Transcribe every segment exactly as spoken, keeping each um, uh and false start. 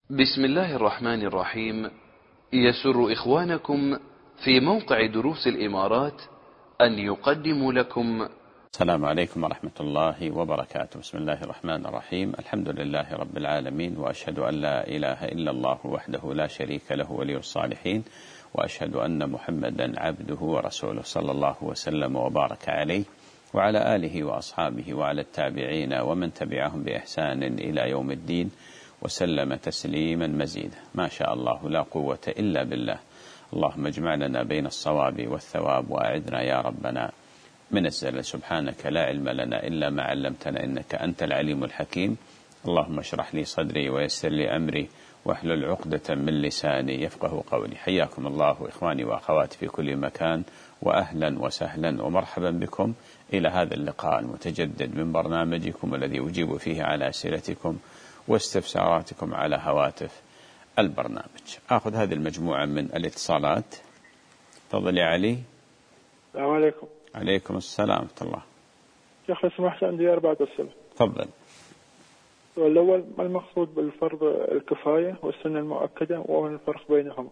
بسم الله الرحمن الرحيم. يسر إخوانكم في موقع دروس الإمارات أن يقدموا لكم. السلام عليكم ورحمة الله وبركاته. بسم الله الرحمن الرحيم. الحمد لله رب العالمين، وأشهد أن لا إله إلا الله وحده لا شريك له ولي الصالحين، وأشهد أن محمدا عبده ورسوله صلى الله وسلم وبارك عليه وعلى آله وأصحابه وعلى التابعين ومن تبعهم بإحسان إلى يوم الدين وسلم تسليما مزيدا. ما شاء الله لا قوة إلا بالله. اللهم اجمع لنا بين الصواب والثواب، وأعذنا يا ربنا من الزلل. سبحانك لا علم لنا إلا ما علمتنا إنك أنت العليم الحكيم. اللهم اشرح لي صدري ويسر لي أمري واحلل عقدة من لساني يفقه قولي. حياكم الله إخواني وأخواتي في كل مكان، وأهلا وسهلا ومرحبا بكم إلى هذا اللقاء المتجدد من برنامجكم الذي أجيب فيه على أسئلتكم واستفساراتكم على هواتف البرنامج. أخذ هذه المجموعة من الاتصالات. تفضل يا علي. السلام عليكم. عليكم السلام ورحمة الله. شيخ لو سمحت عندي أربعة أسئلة. تفضل. السؤال الأول: ما المقصود بالفرض الكفاية والسنة المؤكدة وما الفرق بينهما؟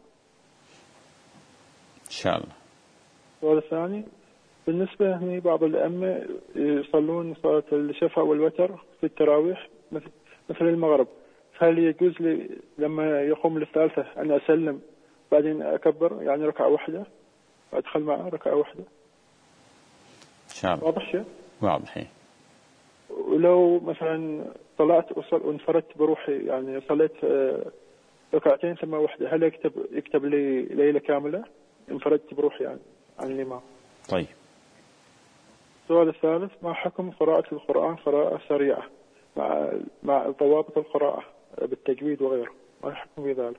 إن شاء الله. السؤال الثاني: بالنسبة لي بعض الأئمة يصلون صلاة الشفع والوتر في التراويح مثل مثل المغرب، فهل يجوز لي لما يقوم للثالثة أن أسلم بعدين أكبر، يعني ركعة واحدة أدخل معه ركعة واحدة؟ إن شاء الله. واضح شيء؟ واضح. ولو مثلا طلعت وانفردت بروحي، يعني صليت ركعتين ثم واحدة، هل يكتب يكتب لي ليلة كاملة انفردت بروحي يعني عن الإمام؟ طيب. السؤال الثالث: ما حكم قراءة القرآن قراءة سريعة مع مع ضوابط القراءة بالتجويد وغيره؟ ما الحكم في ذلك؟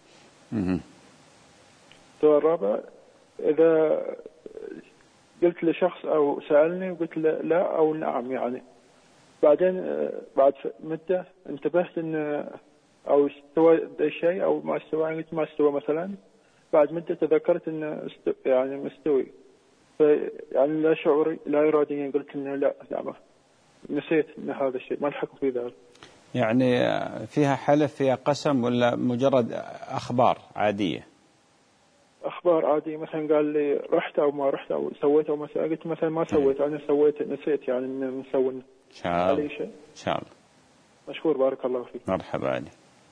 السؤال الرابع: إذا قلت لشخص أو سألني وقلت له لا أو نعم، يعني بعدين بعد مدة انتبهت إن أو استوى الشيء أو ما استوى، يعني ما استوى مثلا، بعد مدة تذكرت إنه يعني مستوي، يعني لا شعوري لا إراديا قلت إنه لا لا نسيت إن هذا الشيء، ما الحكم في ذلك؟ يعني فيها حلف فيها قسم ولا مجرد أخبار عادية؟ أخبار عادية، مثلا قال لي رحت أو ما رحت أو سويت أو ما سويت، قلت مثلا ما سويت، أنا سويت نسيت يعني إن مسوي. إن شاء الله. شيء؟ إن شاء الله. مشكور، بارك الله فيك. مرحبا علي.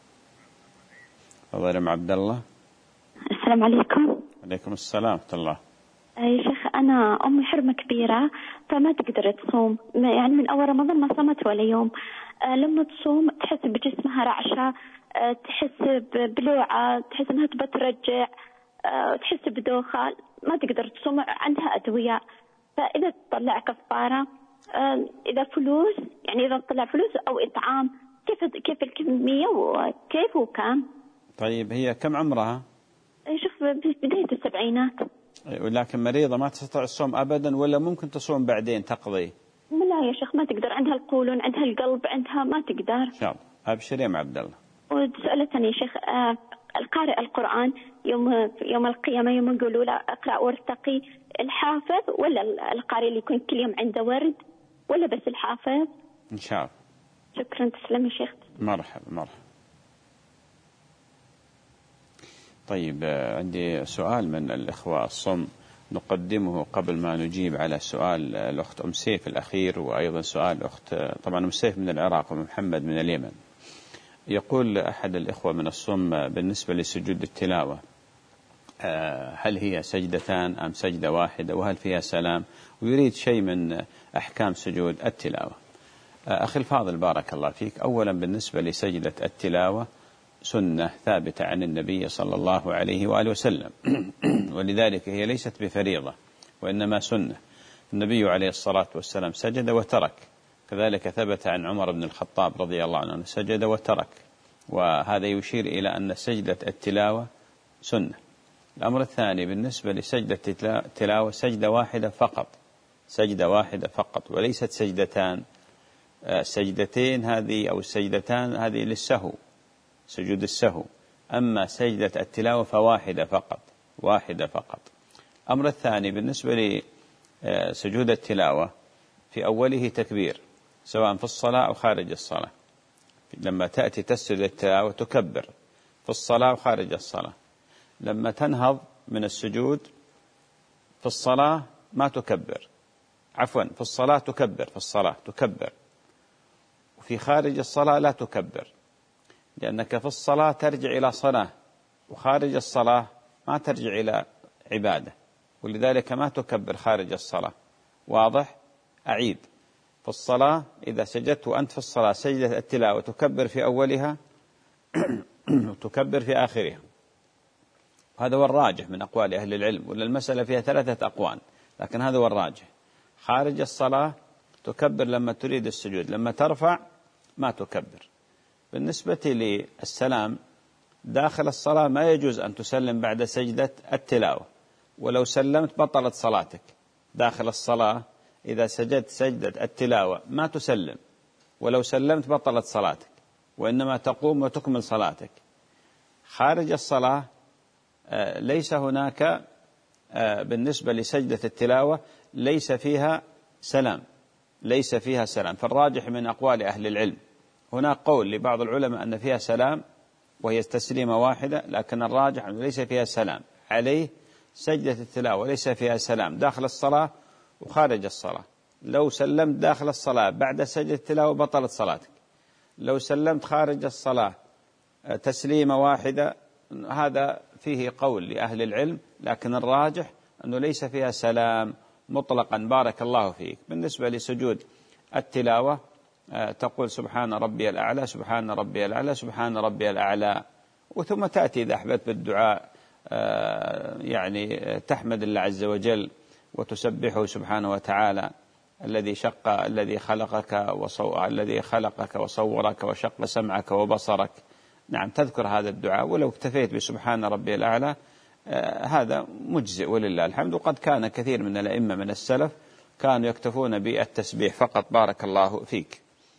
تفضل أم عبد الله. السلام عليكم. عليكم السلام ورحمة الله. يا شيخ أنا أمي حرمة كبيرة فما تقدر تصوم، يعني من أول رمضان ما صامت ولا يوم. أه لما تصوم تحس بجسمها رعشة، أه تحس ببلوعة، تحس أنها تبى ترجع، أه تحس بدوخة، ما تقدر تصوم، عندها أدوية. فإذا تطلع كفارة، أه إذا فلوس، يعني إذا تطلع فلوس أو إطعام، كيف كيف الكمية وكيف وكم؟ طيب هي كم عمرها؟ شوف بداية السبعينات. ولكن مريضة ما تستطيع الصوم أبدا ولا ممكن تصوم بعدين تقضي؟ لا يا شيخ ما تقدر، عندها القولون، عندها القلب، عندها ما تقدر. إن شاء الله. أبشر يا عبد الله. وسؤال ثاني يا شيخ: آه القارئ القرآن يوم يوم القيامة يوم يقولوا له اقرأ وارتقي، الحافظ ولا القارئ اللي يكون كل يوم عنده ورد، ولا بس الحافظ؟ إن شاء الله. شكرا، تسلم يا شيخ. مرحبا مرحبا. طيب عندي سؤال من الإخوة الصم نقدمه قبل ما نجيب على سؤال الأخت أم سيف الأخير، وأيضا سؤال أخت طبعا أم سيف من العراق ومحمد من اليمن. يقول أحد الإخوة من الصم بالنسبة لسجود التلاوة، هل هي سجدتان أم سجدة واحدة، وهل فيها سلام، ويريد شيء من أحكام سجود التلاوة. أخي الفاضل بارك الله فيك، أولا بالنسبة لسجدة التلاوة سنة ثابتة عن النبي صلى الله عليه وآله وسلم، ولذلك هي ليست بفريضة وإنما سنة. النبي عليه الصلاة والسلام سجد وترك، كذلك ثبت عن عمر بن الخطاب رضي الله عنه سجد وترك، وهذا يشير إلى أن سجدة التلاوة سنة. الأمر الثاني بالنسبة لسجدة التلاوة سجدة واحدة فقط، سجدة واحدة فقط وليست سجدتان. سجدتين هذه أو السجدتان هذه للسهو، سجود السهو، أما سجدة التلاوة فواحدة فقط، واحدة فقط. الأمر الثاني بالنسبة لسجود التلاوة في أوله تكبير سواء في الصلاة أو خارج الصلاة، لما تأتي تسجد للتلاوة تكبر في الصلاة وخارج الصلاة. لما تنهض من السجود في الصلاة ما تكبر، عفوا في الصلاة تكبر، في الصلاة تكبر، وفي خارج الصلاة لا تكبر، لأنك في الصلاة ترجع إلى صلاة، وخارج الصلاة ما ترجع إلى عبادة، ولذلك ما تكبر خارج الصلاة. واضح؟ أعيد: في الصلاة إذا سجدت وأنت في الصلاة سجدة التلاوة تكبر في أولها وتكبر في آخرها. هذا هو الراجح من أقوال أهل العلم، ولا المسألة فيها ثلاثة أقوال، لكن هذا هو الراجح. خارج الصلاة تكبر لما تريد السجود، لما ترفع ما تكبر. بالنسبة للسلام داخل الصلاة ما يجوز أن تسلم بعد سجدة التلاوة، ولو سلمت بطلت صلاتك. داخل الصلاة إذا سجدت سجدة التلاوة ما تسلم، ولو سلمت بطلت صلاتك، وإنما تقوم وتكمل صلاتك. خارج الصلاة ليس هناك بالنسبة لسجدة التلاوة ليس فيها سلام، ليس فيها سلام. فالراجح من أقوال أهل العلم، هناك قول لبعض العلماء أن فيها سلام وهي تسليمة واحدة، لكن الراجح أنه ليس فيها سلام. عليه سجدة التلاوة ليس فيها سلام داخل الصلاة وخارج الصلاة. لو سلمت داخل الصلاة بعد سجدة التلاوة بطلت صلاتك، لو سلمت خارج الصلاة تسليمة واحدة هذا فيه قول لأهل العلم، لكن الراجح أنه ليس فيها سلام مطلقا. بارك الله فيك. بالنسبة لسجود التلاوة تقول سبحان ربي الأعلى، سبحان ربي الأعلى، سبحان ربي الأعلى، وثم تأتي إذا أحببت بالدعاء يعني تحمد الله عز وجل وتسبحه سبحانه وتعالى الذي شق الذي خلقك وصو الذي خلقك وصورك وشق سمعك وبصرك. نعم تذكر هذا الدعاء، ولو اكتفيت بسبحان ربي الأعلى آه هذا مجزئ ولله الحمد. وقد كان كثير من الأئمة من السلف كانوا يكتفون بالتسبيح فقط. بارك الله فيك.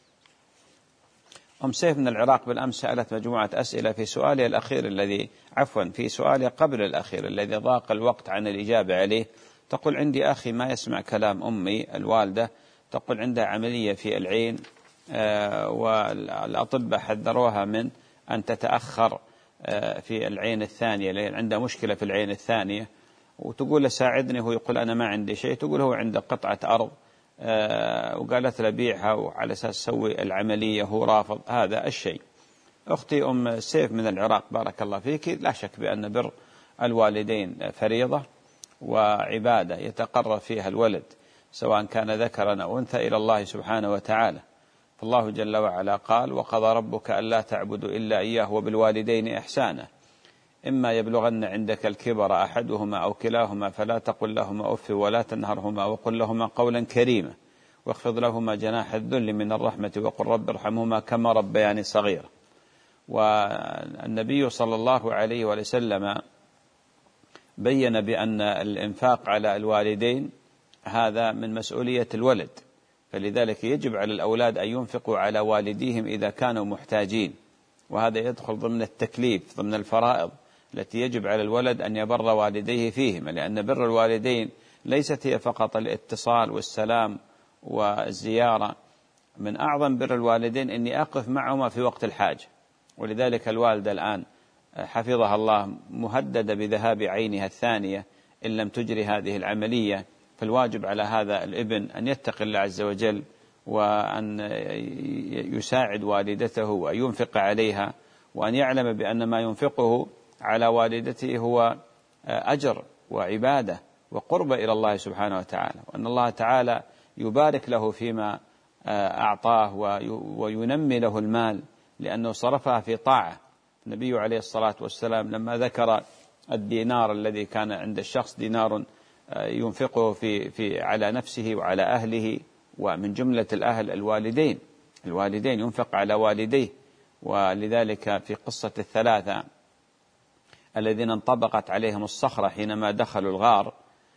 أم سيف من العراق بالأمس سألت مجموعة أسئلة في سؤالي الأخير الذي عفوا في سؤالي قبل الأخير الذي ضاق الوقت عن الإجابة عليه. تقول عندي أخي ما يسمع كلام أمي الوالدة، تقول عندها عملية في العين آه والأطباء حذروها من أن تتأخر في العين الثانية لأن عنده مشكلة في العين الثانية، وتقول له ساعدني، هو يقول أنا ما عندي شيء. تقول هو عنده قطعة أرض وقالت له بيعها وعلى أساس سوي العملية، هو رافض هذا الشيء. أختي أم سيف من العراق بارك الله فيك، لا شك بأن بر الوالدين فريضة وعبادة يتقرب فيها الولد سواء كان ذكرا أو أنثى إلى الله سبحانه وتعالى. فالله جل وعلا قال وقضى ربك ألا تعبدوا إلا إياه وبالوالدين إحسانا إما يبلغن عندك الكبر أحدهما أو كلاهما فلا تقل لهما أف ولا تنهرهما وقل لهما قولا كريما واخفض لهما جناح الذل من الرحمة وقل رب ارحمهما كما ربياني صغيرا. والنبي صلى الله عليه وسلم بين بأن الإنفاق على الوالدين هذا من مسؤولية الولد، فلذلك يجب على الأولاد أن ينفقوا على والديهم إذا كانوا محتاجين، وهذا يدخل ضمن التكليف ضمن الفرائض التي يجب على الولد أن يبر والديه فيهما، لأن بر الوالدين ليست هي فقط الاتصال والسلام والزيارة، من أعظم بر الوالدين أني أقف معهما في وقت الحاجة. ولذلك الوالدة الآن حفظها الله مهددة بذهاب عينها الثانية إن لم تجري هذه العملية، فالواجب على هذا الابن أن يتقي الله عز وجل وأن يساعد والدته وأن ينفق عليها، وأن يعلم بأن ما ينفقه على والدته هو أجر وعبادة وقرب إلى الله سبحانه وتعالى، وأن الله تعالى يبارك له فيما أعطاه وينمي له المال لأنه صرفها في طاعة. النبي عليه الصلاة والسلام لما ذكر الدينار الذي كان عند الشخص دينار ينفقه في في على نفسه وعلى أهله، ومن جملة الأهل الوالدين الوالدين ينفق على والديه. ولذلك في قصة الثلاثة الذين انطبقت عليهم الصخرة حينما دخلوا الغار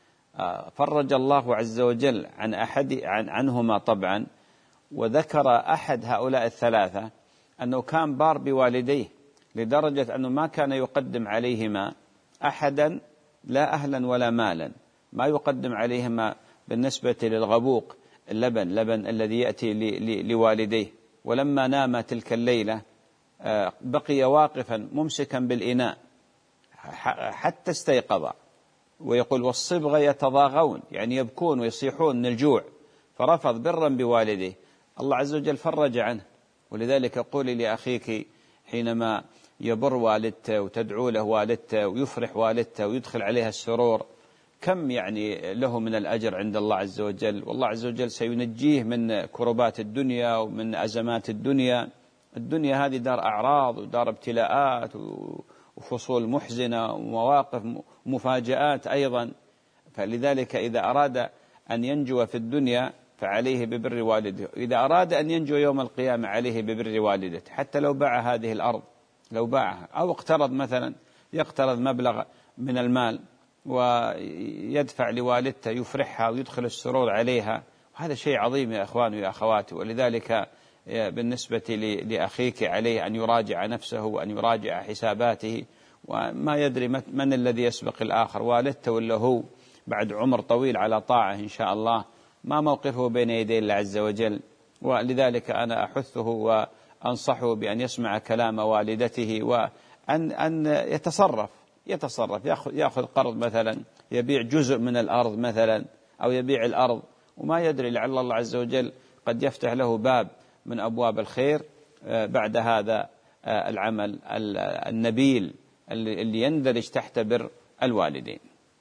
فرج الله عز وجل عن أحد عن عنهما طبعا، وذكر أحد هؤلاء الثلاثة أنه كان بار بوالديه لدرجة أنه ما كان يقدم عليهما أحدا لا أهلا ولا مالا، ما يقدم عليهما بالنسبة للغبوق اللبن لبن الذي يأتي لوالديه، ولما نام تلك الليلة بقي واقفا ممسكا بالإناء حتى استيقظ، ويقول والصبغ يتضاغون يعني يبكون ويصيحون من الجوع، فرفض برا بوالده، الله عز وجل فرج عنه. ولذلك قولي لأخيك حينما يبر والدته وتدعو له والدته ويفرح والدته ويدخل عليها السرور، كم يعني له من الأجر عند الله عز وجل، والله عز وجل سينجيه من كربات الدنيا ومن أزمات الدنيا. الدنيا هذه دار أعراض ودار ابتلاءات وفصول محزنة ومواقف مفاجآت أيضا، فلذلك إذا أراد أن ينجو في الدنيا فعليه ببر والده، إذا أراد أن ينجو يوم القيامة عليه ببر والدته، حتى لو باع هذه الأرض، لو باعها أو اقترض مثلا، يقترض مبلغ من المال ويدفع لوالدته يفرحها ويدخل السرور عليها، وهذا شيء عظيم يا أخواني ويا أخواتي. ولذلك بالنسبة لأخيك عليه أن يراجع نفسه وأن يراجع حساباته، وما يدري من الذي يسبق الآخر، والدته ولا هو، بعد عمر طويل على طاعة إن شاء الله، ما موقفه بين يدي الله عز وجل. ولذلك أنا أحثه وأنصحه بأن يسمع كلام والدته، وأن أن يتصرف يتصرف يأخذ, يأخذ قرض مثلا، يبيع جزء من الأرض مثلا أو يبيع الأرض، وما يدري لعل الله عز وجل قد يفتح له باب من أبواب الخير بعد هذا العمل النبيل اللي يندرج تحت بر الوالدين.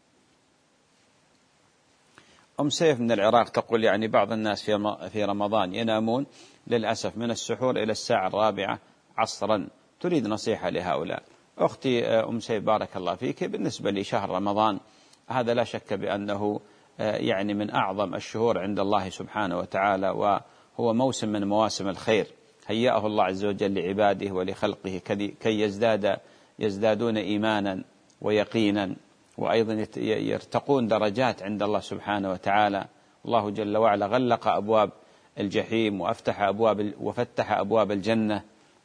أم سيف من العراق تقول يعني بعض الناس في رمضان ينامون للأسف من السحور إلى الساعة الرابعة عصرا، تريد نصيحة لهؤلاء. أختي أم سيف بارك الله فيك، بالنسبة لشهر رمضان هذا لا شك بأنه يعني من أعظم الشهور عند الله سبحانه وتعالى، وهو موسم من مواسم الخير هيأه الله عز وجل لعباده ولخلقه كي يزداد يزدادون إيمانا ويقينا، وأيضا يرتقون درجات عند الله سبحانه وتعالى. الله جل وعلا غلق أبواب الجحيم وأفتح أبواب وفتح أبواب الجنة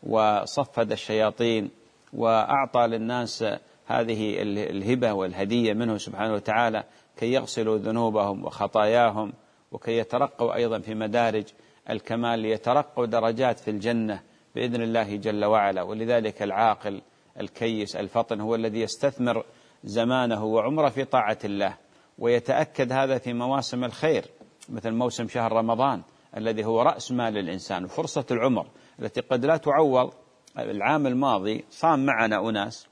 وصفد الشياطين، وأعطى للناس هذه الهبة والهدية منه سبحانه وتعالى كي يغسلوا ذنوبهم وخطاياهم، وكي يترقوا أيضا في مدارج الكمال، ليترقوا درجات في الجنة بإذن الله جل وعلا. ولذلك العاقل الكيس الفطن هو الذي يستثمر زمانه وعمره في طاعة الله، ويتأكد هذا في مواسم الخير مثل موسم شهر رمضان الذي هو رأس مال الإنسان وفرصة العمر التي قد لا تعوض. العام الماضي صام معنا أناس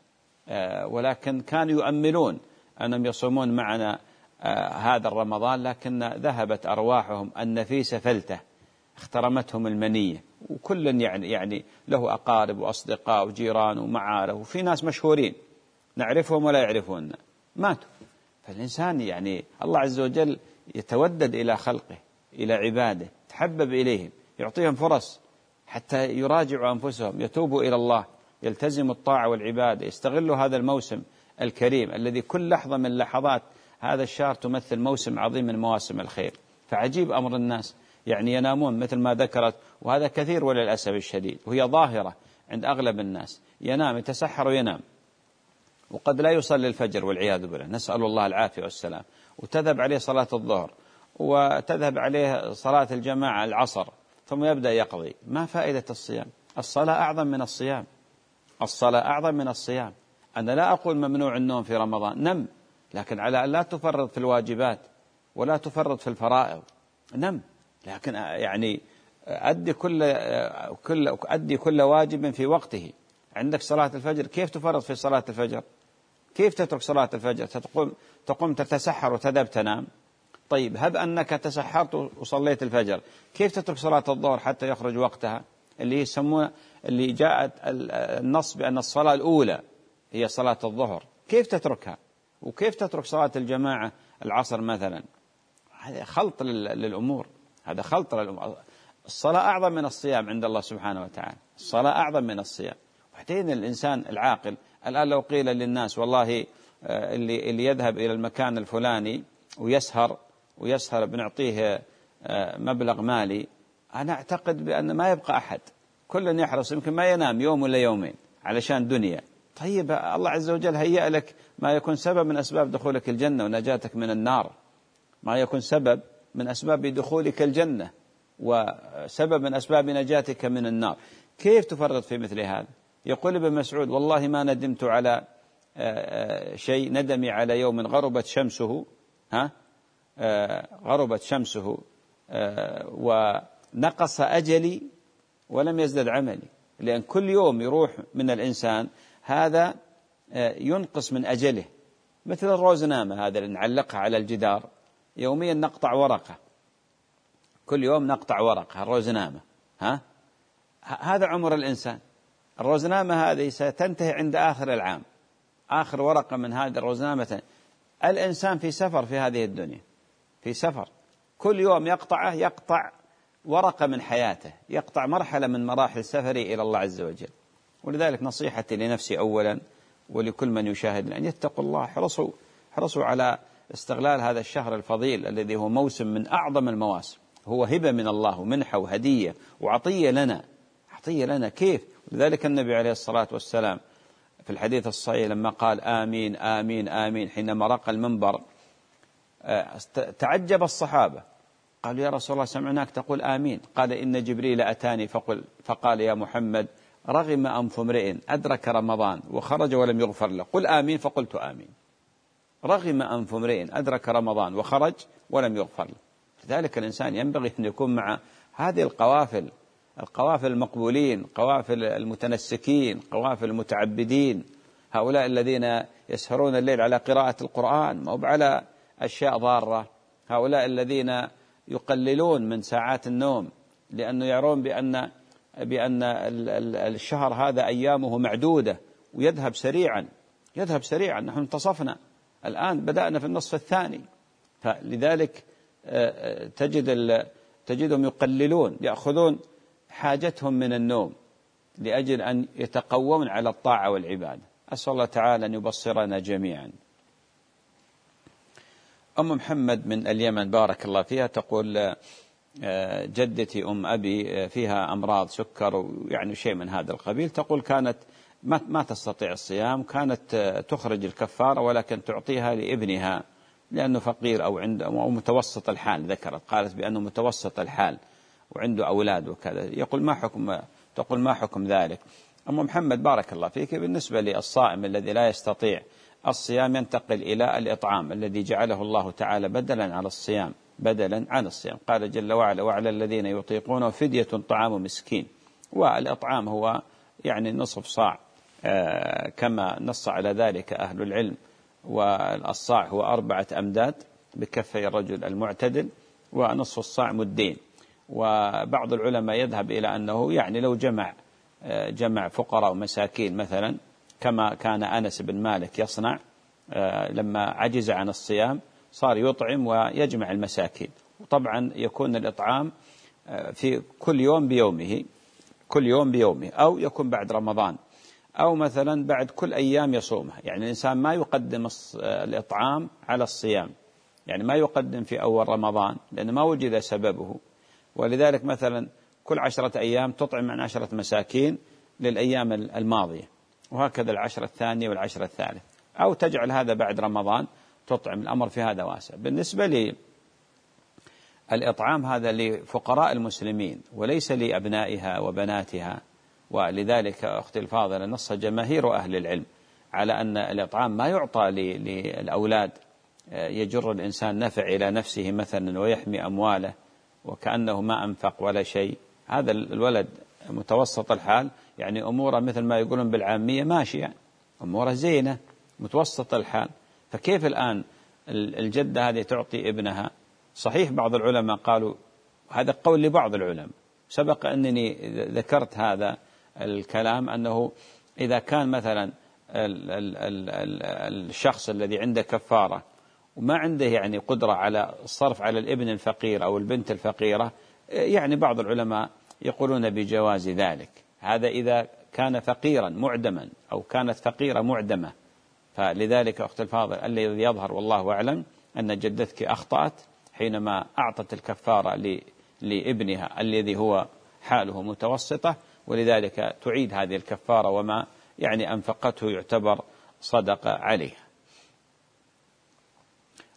ولكن كانوا يؤملون أنهم يصومون معنا هذا الرمضان، لكن ذهبت أرواحهم النفيسة فلتة، اخترمتهم المنية، وكل يعني يعني له أقارب وأصدقاء وجيران ومعارف، وفي ناس مشهورين نعرفهم ولا يعرفوننا ماتوا. فالإنسان يعني الله عز وجل يتودد إلى خلقه إلى عباده، تحبب إليهم، يعطيهم فرص حتى يراجعوا أنفسهم، يتوبوا إلى الله، يلتزموا الطاعة والعبادة، يستغلوا هذا الموسم الكريم الذي كل لحظة من لحظات هذا الشهر تمثل موسم عظيم من مواسم الخير. فعجيب أمر الناس يعني ينامون مثل ما ذكرت، وهذا كثير وللأسف الشديد، وهي ظاهرة عند أغلب الناس، ينام يتسحر وينام وقد لا يصلي الفجر والعياذ بالله، نسأل الله العافية والسلام، وتذهب عليه صلاة الظهر وتذهب عليه صلاة الجماعة العصر، ثم يبدأ يقضي. ما فائدة الصيام؟ الصلاة أعظم من الصيام، الصلاة أعظم من الصيام. أنا لا أقول ممنوع النوم في رمضان، نم، لكن على أن لا تفرط في الواجبات ولا تفرط في الفرائض، نم، لكن يعني أدي كل كل أدي كل واجب في وقته. عندك صلاة الفجر، كيف تفرط في صلاة الفجر؟ كيف تترك صلاة الفجر؟ تقوم تقوم تتسحر وتذهب تنام؟ طيب هب أنك تسحرت وصليت الفجر، كيف تترك صلاة الظهر حتى يخرج وقتها، اللي يسمونه اللي جاءت النص بأن الصلاة الأولى هي صلاة الظهر، كيف تتركها؟ وكيف تترك صلاة الجماعة العصر مثلا؟ هذا خلط للأمور، هذا خلط للأمور. الصلاة أعظم من الصيام عند الله سبحانه وتعالى، الصلاة أعظم من الصيام. وبعدين الإنسان العاقل الآن لو قيل للناس والله اللي اللي يذهب إلى المكان الفلاني ويسهر ويسهر بنعطيه مبلغ مالي، أنا أعتقد بأن ما يبقى أحد، كل يحرص، يمكن ما ينام يوم ولا يومين علشان دنيا. طيب الله عز وجل هيأ لك ما يكون سبب من أسباب دخولك الجنة ونجاتك من النار، ما يكون سبب من أسباب دخولك الجنة، وسبب من أسباب نجاتك من النار، كيف تفرط في مثل هذا؟ يقول ابن مسعود والله ما ندمت على شيء ندمي على يوم غربت شمسه ها غربت شمسه ونقص أجلي ولم يزدد عملي. لأن كل يوم يروح من الإنسان هذا ينقص من أجله، مثل الروزنامة هذا اللي نعلقها على الجدار، يوميا نقطع ورقة، كل يوم نقطع ورقة الروزنامة ها هذا عمر الإنسان. الروزنامة هذه ستنتهي عند آخر العام، آخر ورقة من هذه الروزنامة. الإنسان في سفر في هذه الدنيا، في سفر، كل يوم يقطعه يقطع ورقة من حياته، يقطع مرحلة من مراحل سفري إلى الله عز وجل. ولذلك نصيحتي لنفسي أولا ولكل من يشاهد أن يتقوا الله، حرصوا حرصوا على استغلال هذا الشهر الفضيل الذي هو موسم من أعظم المواسم، هو هبة من الله ومنحة وهدية وعطية لنا، عطية لنا كيف. لذلك النبي عليه الصلاة والسلام في الحديث الصحيح لما قال آمين آمين آمين حينما رقى المنبر تعجب الصحابة، قالوا يا رسول الله سمعناك تقول آمين. قال إن جبريل أتاني فقل فقال يا محمد رغم أنف امرئ أدرك رمضان وخرج ولم يغفر له، قل آمين فقلت آمين. رغم أنف امرئ أدرك رمضان وخرج ولم يغفر له. لذلك الإنسان ينبغي أن يكون مع هذه القوافل، القوافل المقبولين، قوافل المتنسكين، قوافل المتعبدين، هؤلاء الذين يسهرون الليل على قراءة القرآن ما هو على أشياء ضارة، هؤلاء الذين يقللون من ساعات النوم لأنه يرون بأن بأن الشهر هذا أيامه معدودة ويذهب سريعا، يذهب سريعا. نحن انتصفنا الآن، بدأنا في النصف الثاني، فلذلك تجد تجدهم يقللون، يأخذون حاجتهم من النوم لأجل أن يتقوون على الطاعة والعبادة. أسأل الله تعالى أن يبصرنا جميعا. أم محمد من اليمن بارك الله فيها تقول جدتي أم أبي فيها أمراض سكر ويعني شيء من هذا القبيل، تقول كانت ما ما تستطيع الصيام، كانت تخرج الكفارة ولكن تعطيها لابنها لأنه فقير أو عنده أو متوسط الحال، ذكرت قالت بأنه متوسط الحال وعنده أولاد وكذا. يقول ما حكم تقول ما حكم ذلك؟ أم محمد بارك الله فيك، بالنسبة للصائم الذي لا يستطيع الصيام ينتقل إلى الإطعام الذي جعله الله تعالى بدلا على الصيام، بدلا عن الصيام. قال جل وعلا وعلى الذين يطيقونه فدية طعام مسكين، والإطعام هو يعني نصف صاع كما نص على ذلك أهل العلم، والصاع هو أربعة أمداد بكفي الرجل المعتدل، ونصف الصاع مدين. وبعض العلماء يذهب إلى أنه يعني لو جمع جمع فقراء ومساكين مثلا كما كان أنس بن مالك يصنع لما عجز عن الصيام صار يطعم ويجمع المساكين. وطبعا يكون الإطعام في كل يوم بيومه، كل يوم بيومه، أو يكون بعد رمضان، أو مثلا بعد كل أيام يصومها. يعني الإنسان ما يقدم الإطعام على الصيام، يعني ما يقدم في أول رمضان لأن ما وجد سببه، ولذلك مثلا كل عشرة أيام تطعم عن عشرة مساكين للأيام الماضية، وهكذا العشرة الثانية والعشرة الثالث، أو تجعل هذا بعد رمضان تطعم. الأمر في هذا واسع. بالنسبة للإطعام هذا لفقراء المسلمين وليس لأبنائها وبناتها، ولذلك أختي الفاضلة نص جماهير أهل العلم على أن الإطعام ما يعطى للأولاد يجر الإنسان نفع إلى نفسه مثلا ويحمي أمواله وكأنه ما أنفق ولا شيء. هذا الولد متوسط الحال، يعني أموره مثل ما يقولون بالعامية ماشية، أموره زينة متوسط الحال. فكيف الآن الجدة هذه تعطي ابنها؟ صحيح بعض العلماء قالوا هذا قول لبعض العلماء، سبق أنني ذكرت هذا الكلام، أنه إذا كان مثلا ال ال ال ال الشخص الذي عنده كفارة وما عنده يعني قدرة على الصرف على الابن الفقير أو البنت الفقيرة، يعني بعض العلماء يقولون بجواز ذلك. هذا إذا كان فقيرا معدما أو كانت فقيرة معدمة. فلذلك أخت الفاضل الذي يظهر والله أعلم أن جدتك أخطأت حينما أعطت الكفارة لابنها الذي هو حاله متوسطة، ولذلك تعيد هذه الكفارة وما يعني أنفقته يعتبر صدقة عليها.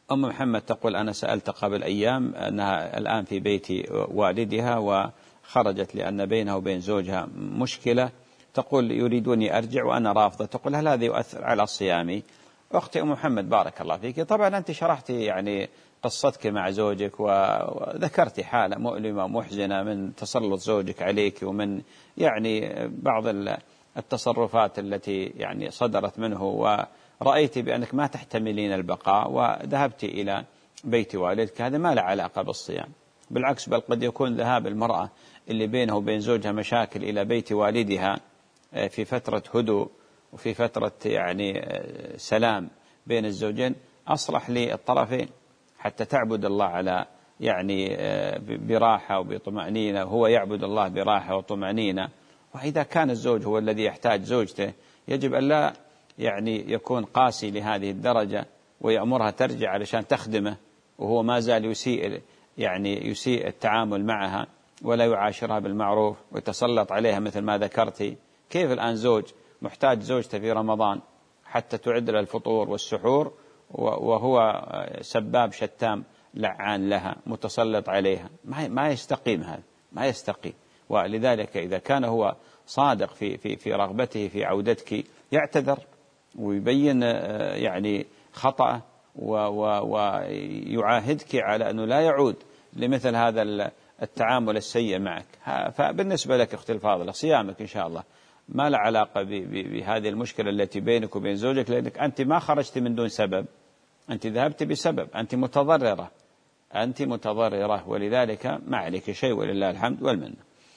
أم محمد تقول أنا سألت قبل أيام أنها الآن في بيت والدها وخرجت لأن بينها وبين زوجها مشكلة، تقول يريدوني أرجع وأنا رافضة، تقول هل هذا يؤثر على صيامي؟ أختي أم محمد بارك الله فيك، طبعا أنت شرحتي يعني قصتك مع زوجك وذكرت حالة مؤلمة ومحزنة من تسلط زوجك عليك ومن يعني بعض التصرفات التي يعني صدرت منه، ورأيت بأنك ما تحتملين البقاء وذهبت إلى بيت والدك. هذا ما له علاقة بالصيام، بالعكس بل قد يكون ذهاب المرأة اللي بينه وبين زوجها مشاكل إلى بيت والدها في فترة هدوء وفي فترة يعني سلام بين الزوجين أصلح للطرفين حتى تعبد الله على يعني براحة وبطمأنينة، وهو يعبد الله براحة وطمأنينة. وإذا كان الزوج هو الذي يحتاج زوجته يجب أن لا يعني يكون قاسي لهذه الدرجة ويأمرها ترجع علشان تخدمه وهو ما زال يسيء يعني يسيء التعامل معها ولا يعاشرها بالمعروف ويتسلط عليها مثل ما ذكرتي. كيف الآن زوج محتاج زوجته في رمضان حتى تعد له الفطور والسحور وهو سباب شتام لعان لها متسلط عليها؟ ما يستقيم، هذا ما يستقيم. ولذلك إذا كان هو صادق في في في رغبته في عودتك يعتذر ويبين يعني خطأه ويعاهدك على أنه لا يعود لمثل هذا التعامل السيء معك. فبالنسبة لك أختي الفاضلة صيامك إن شاء الله ما له علاقة بهذه المشكلة التي بينك وبين زوجك، لأنك أنت ما خرجت من دون سبب، أنت ذهبت بسبب، أنت متضررة أنت متضررة ولذلك ما عليك شيء ولله الحمد والمنة.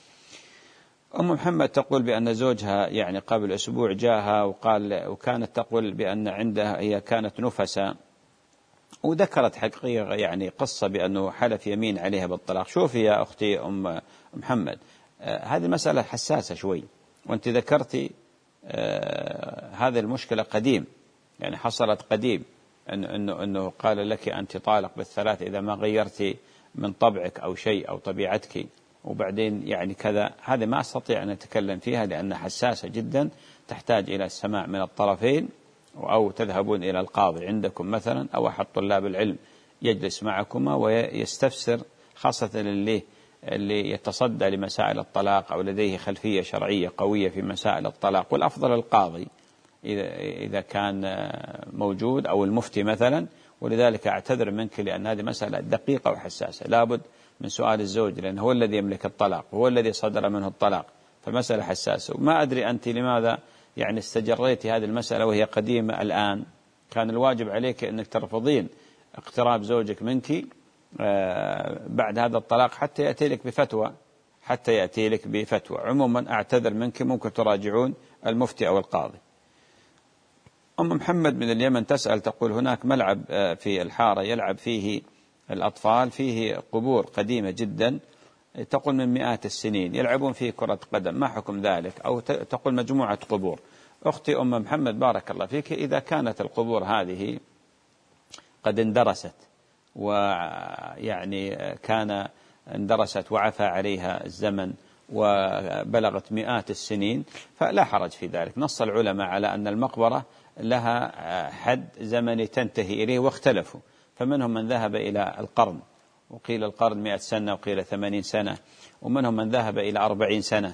أم محمد تقول بأن زوجها يعني قبل أسبوع جاءها وقال وكانت تقول بأن عندها هي كانت نفسة، وذكرت حقيقة يعني قصة بأنه حلف يمين عليها بالطلاق. شوفي يا أختي أم محمد آه هذه مسألة حساسة شوي، وأنت ذكرتي آه هذه المشكلة قديم يعني حصلت قديم إنه إنه إنه قال لك أنت طالق بالثلاث إذا ما غيرتي من طبعك أو شيء أو طبيعتك، وبعدين يعني كذا. هذه ما أستطيع أن أتكلم فيها لأنها حساسة جدا تحتاج إلى السماع من الطرفين، أو تذهبون إلى القاضي عندكم مثلا أو أحد طلاب العلم يجلس معكما ويستفسر، خاصة اللي اللي يتصدى لمسائل الطلاق أو لديه خلفية شرعية قوية في مسائل الطلاق. والأفضل القاضي إذا إذا كان موجود أو المفتي مثلا. ولذلك أعتذر منك لأن هذه مسألة دقيقة وحساسة، لابد من سؤال الزوج لأنه هو الذي يملك الطلاق وهو الذي صدر منه الطلاق، فالمسألة حساسة. وما أدري أنت لماذا يعني استجريتي هذه المسألة وهي قديمة الآن. كان الواجب عليك أنك ترفضين اقتراب زوجك منك بعد هذا الطلاق حتى يأتي لك بفتوى حتى يأتي لك بفتوى. عموما أعتذر منك، ممكن تراجعون المفتي أو القاضي. أم محمد من اليمن تسأل تقول هناك ملعب في الحارة يلعب فيه الأطفال، فيه قبور قديمة جدا تقول من مئات السنين يلعبون فيه كرة قدم، ما حكم ذلك؟ أو تقول مجموعة قبور. أختي أم محمد بارك الله فيك، إذا كانت القبور هذه قد اندرست ويعني كان اندرست وعفى عليها الزمن وبلغت مئات السنين فلا حرج في ذلك. نص العلماء على أن المقبرة لها حد زمني تنتهي إليه واختلفوا، فمنهم من ذهب إلى القرن وقيل القرن مئة سنة وقيل ثمانين سنة، ومنهم من ذهب إلى أربعين سنة.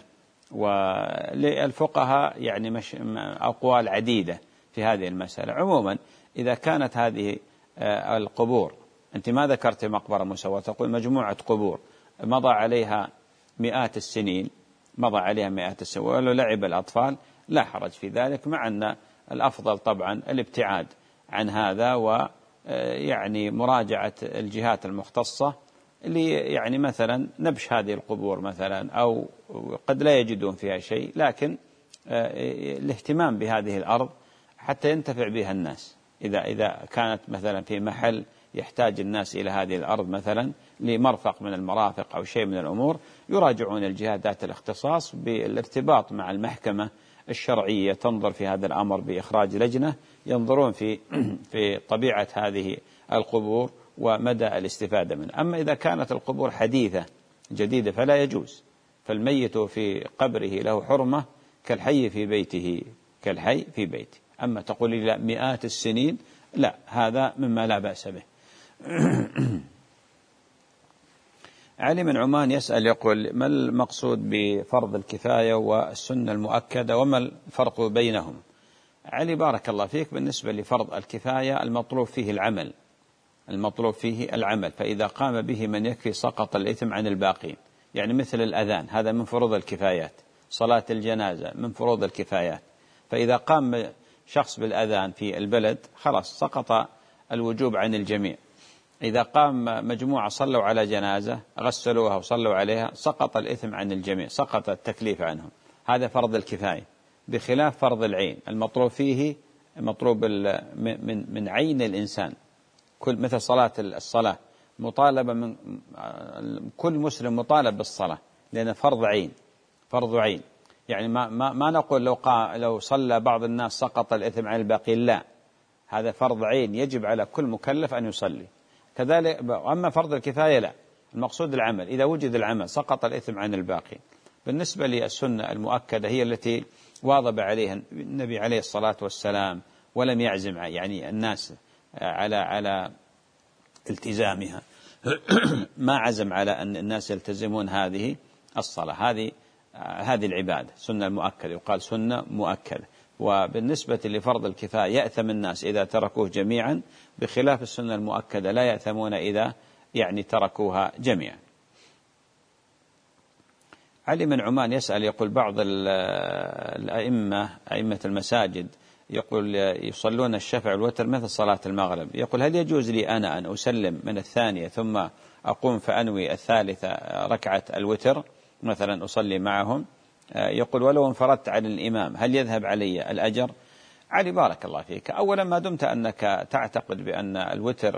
وللفقهاء يعني مش أقوال عديدة في هذه المسألة. عموما إذا كانت هذه القبور، أنت ما ذكرت مقبرة مسوى، تقول مجموعة قبور مضى عليها مئات السنين مضى عليها مئات السنين ولو لعب الأطفال لا حرج في ذلك، مع أن الأفضل طبعا الابتعاد عن هذا ويعني مراجعة الجهات المختصة اللي يعني مثلا نبش هذه القبور مثلا، أو قد لا يجدون فيها شيء، لكن الاهتمام بهذه الأرض حتى ينتفع بها الناس. إذا إذا كانت مثلا في محل يحتاج الناس إلى هذه الأرض مثلا لمرفق من المرافق أو شيء من الأمور، يراجعون الجهات ذات الاختصاص بالارتباط مع المحكمة الشرعية تنظر في هذا الأمر بإخراج لجنة ينظرون في في طبيعة هذه القبور ومدى الاستفادة منه. أما إذا كانت القبور حديثة جديدة فلا يجوز، فالميت في قبره له حرمة كالحي في بيته كالحي في بيته. أما تقول لي لا مئات السنين لا، هذا مما لا بأس به. علي من عمان يسأل يقول: ما المقصود بفرض الكفاية والسنة المؤكدة وما الفرق بينهم؟ علي بارك الله فيك، بالنسبة لفرض الكفاية المطلوب فيه العمل، المطلوب فيه العمل، فإذا قام به من يكفي سقط الإثم عن الباقين. يعني مثل الأذان، هذا من فروض الكفايات. صلاة الجنازة من فروض الكفايات، فإذا قام شخص بالأذان في البلد خلاص سقط الوجوب عن الجميع. إذا قام مجموعة صلوا على جنازة غسلوها وصلوا عليها سقط الإثم عن الجميع، سقط التكليف عنهم. هذا فرض الكفاية، بخلاف فرض العين المطلوب فيه مطلوب من من عين الإنسان. كل مثل صلاة الصلاة مطالبة من كل مسلم، مطالب بالصلاة، لأن فرض عين، فرض عين. يعني ما ما ما نقول لو قا لو صلى بعض الناس سقط الإثم عن الباقين، لا، هذا فرض عين يجب على كل مكلف أن يصلي. كذلك أما فرض الكفاية لا، المقصود العمل، إذا وجد العمل سقط الإثم عن الباقي. بالنسبة للسنة المؤكدة هي التي واظب عليها النبي عليه الصلاة والسلام ولم يعزم يعني الناس على على التزامها، ما عزم على أن الناس يلتزمون هذه الصلاة، هذه هذه العبادة سنة المؤكدة، يقال سنة مؤكدة. وبالنسبة لفرض الكفاية يأثم الناس إذا تركوه جميعا، بخلاف السنة المؤكدة لا يأثمون إذا يعني تركوها جميعا. علي من عمان يسأل يقول: بعض الأئمة أئمة المساجد يقول يصلون الشفع والوتر مثل صلاة المغرب، يقول: هل يجوز لي أنا أن أسلم من الثانية ثم أقوم فأنوي الثالثة ركعة الوتر مثلا أصلي معهم؟ يقول: ولو انفردت عن الإمام هل يذهب علي الأجر؟ علي بارك الله فيك، أولا ما دمت أنك تعتقد بأن الوتر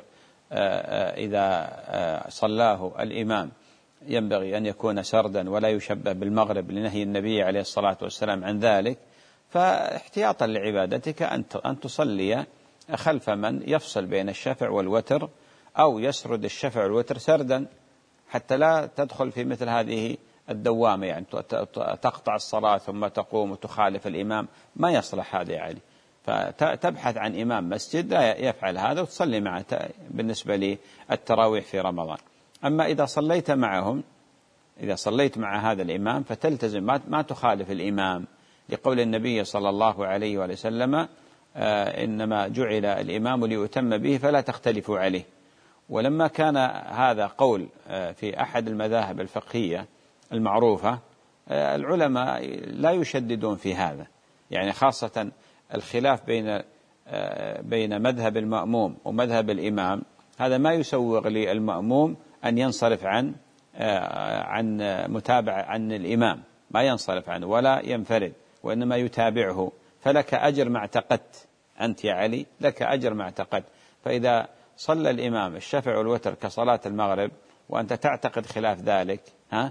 إذا صلاه الإمام ينبغي أن يكون سردا ولا يشبه بالمغرب لنهي النبي عليه الصلاة والسلام عن ذلك، فاحتياطا لعبادتك أن تصلي خلف من يفصل بين الشفع والوتر، أو يسرد الشفع والوتر سردا حتى لا تدخل في مثل هذه الدوامة، يعني تقطع الصلاة ثم تقوم وتخالف الإمام، ما يصلح هذا يا علي. فتبحث عن إمام مسجد لا يفعل هذا وتصلي معه بالنسبة للتراويح في رمضان. أما إذا صليت معهم، إذا صليت مع هذا الإمام فتلتزم ما تخالف الإمام، لقول النبي صلى الله عليه وسلم: إنما جعل الإمام ليؤتم به فلا تختلفوا عليه. ولما كان هذا قول في أحد المذاهب الفقهية المعروفة، العلماء لا يشددون في هذا، يعني خاصة الخلاف بين بين مذهب المأموم ومذهب الإمام، هذا ما يسوغ للمأموم أن ينصرف عن عن متابعة عن الإمام، ما ينصرف عنه ولا ينفرد، وإنما يتابعه. فلك أجر ما اعتقدت أنت يا علي، لك أجر ما اعتقدت. فإذا صلى الإمام الشفع والوتر كصلاة المغرب وأنت تعتقد خلاف ذلك، ها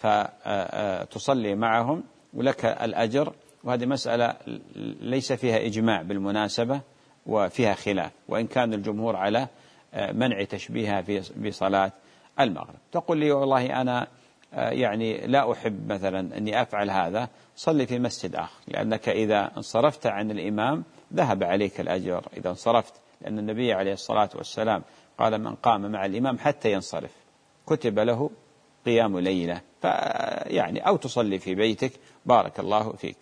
فتصلي معهم ولك الأجر. وهذه مسألة ليس فيها إجماع بالمناسبة وفيها خلاف، وإن كان الجمهور على منع تشبيهها في بصلاة المغرب. تقول لي: والله أنا يعني لا أحب مثلا أني أفعل هذا، صلي في مسجد آخر، لأنك إذا انصرفت عن الإمام ذهب عليك الأجر إذا انصرفت، لأن النبي عليه الصلاة والسلام قال: من قام مع الإمام حتى ينصرف كتب له قيام ليلة. فيعني أو تصلي في بيتك، بارك الله فيك.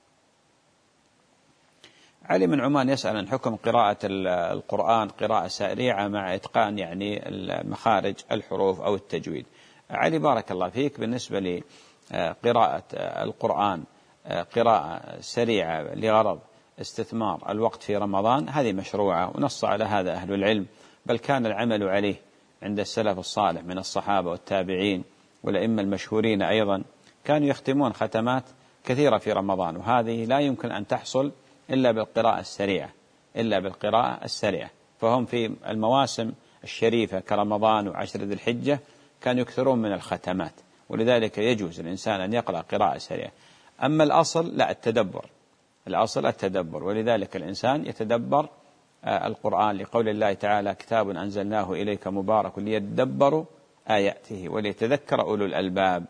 علي من عمان يسأل عن حكم قراءة القرآن قراءة سريعة مع إتقان يعني مخارج الحروف أو التجويد. علي بارك الله فيك، بالنسبة لقراءة القرآن قراءة سريعة لغرض استثمار الوقت في رمضان هذه مشروعة، ونص على هذا أهل العلم، بل كان العمل عليه عند السلف الصالح من الصحابة والتابعين والأئمة المشهورين أيضا، كانوا يختمون ختمات كثيرة في رمضان، وهذه لا يمكن أن تحصل إلا بالقراءة السريعة إلا بالقراءة السريعة. فهم في المواسم الشريفة كرمضان وعشر ذي الحجة كانوا يكثرون من الختمات، ولذلك يجوز الإنسان أن يقرأ قراءة سريعة. أما الأصل لا، التدبر، الأصل التدبر، ولذلك الإنسان يتدبر القرآن لقول الله تعالى: كتاب أنزلناه إليك مبارك ليدبروا آياته وليتذكر أولو الألباب.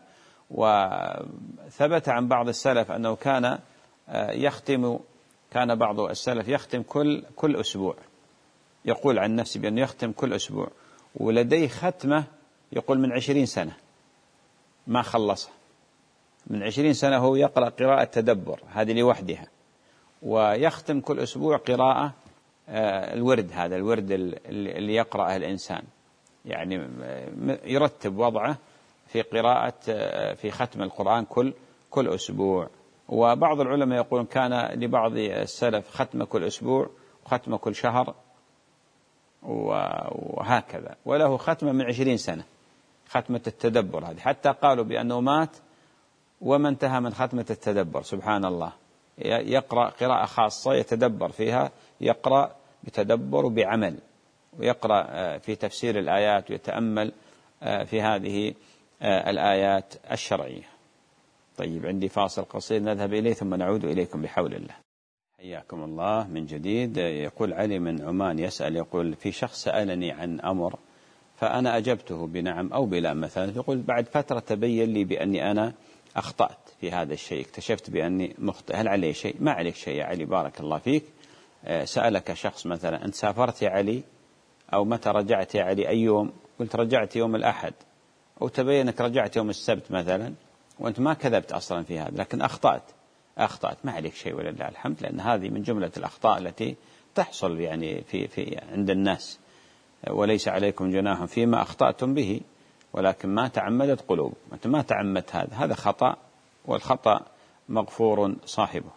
وثبت عن بعض السلف أنه كان يختم كان بعض السلف يختم كل كل أسبوع، يقول عن نفسه بأنه يختم كل أسبوع، ولديه ختمة يقول من عشرين سنة ما خلصها، من عشرين سنة هو يقرأ قراءة تدبر هذه لوحدها، ويختم كل أسبوع قراءة الورد، هذا الورد اللي يقرأه الإنسان، يعني يرتب وضعه في قراءة في ختم القرآن كل كل أسبوع. وبعض العلماء يقولون كان لبعض السلف ختمة كل أسبوع وختمة كل شهر وهكذا، وله ختمة من عشرين سنة ختمة التدبر هذه، حتى قالوا بأنه مات وما انتهى من ختمة التدبر. سبحان الله، يقرأ قراءة خاصة يتدبر فيها، يقرأ بتدبر وبعمل، ويقرأ في تفسير الآيات ويتأمل في هذه الآيات الشرعية. طيب عندي فاصل قصير نذهب إليه ثم نعود إليكم بحول الله. حياكم الله من جديد. يقول علي من عمان يسأل، يقول في شخص سألني عن أمر فأنا أجبته بنعم أو بلا مثلا، يقول بعد فترة تبين لي بأني أنا أخطأت في هذا الشيء، اكتشفت بأني مخطئ، هل عليه شيء؟ ما عليك شيء يا علي، بارك الله فيك. سألك شخص مثلا أنت سافرت يا علي أو متى رجعت يا علي، أي يوم؟ قلت رجعت يوم الأحد، أو تبين أنك رجعت يوم السبت مثلا وأنت ما كذبت أصلا في هذا، لكن أخطأت أخطأت ما عليك شيء ولله الحمد، لأن هذه من جملة الأخطاء التي تحصل يعني في في عند الناس، وليس عليكم جناح فيما أخطأتم به ولكن ما تعمدت قلوب، أنت ما تعمدت هذا، هذا خطأ، والخطأ مغفور صاحبه.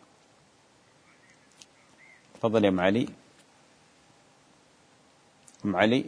تفضل يا أم علي. أم علي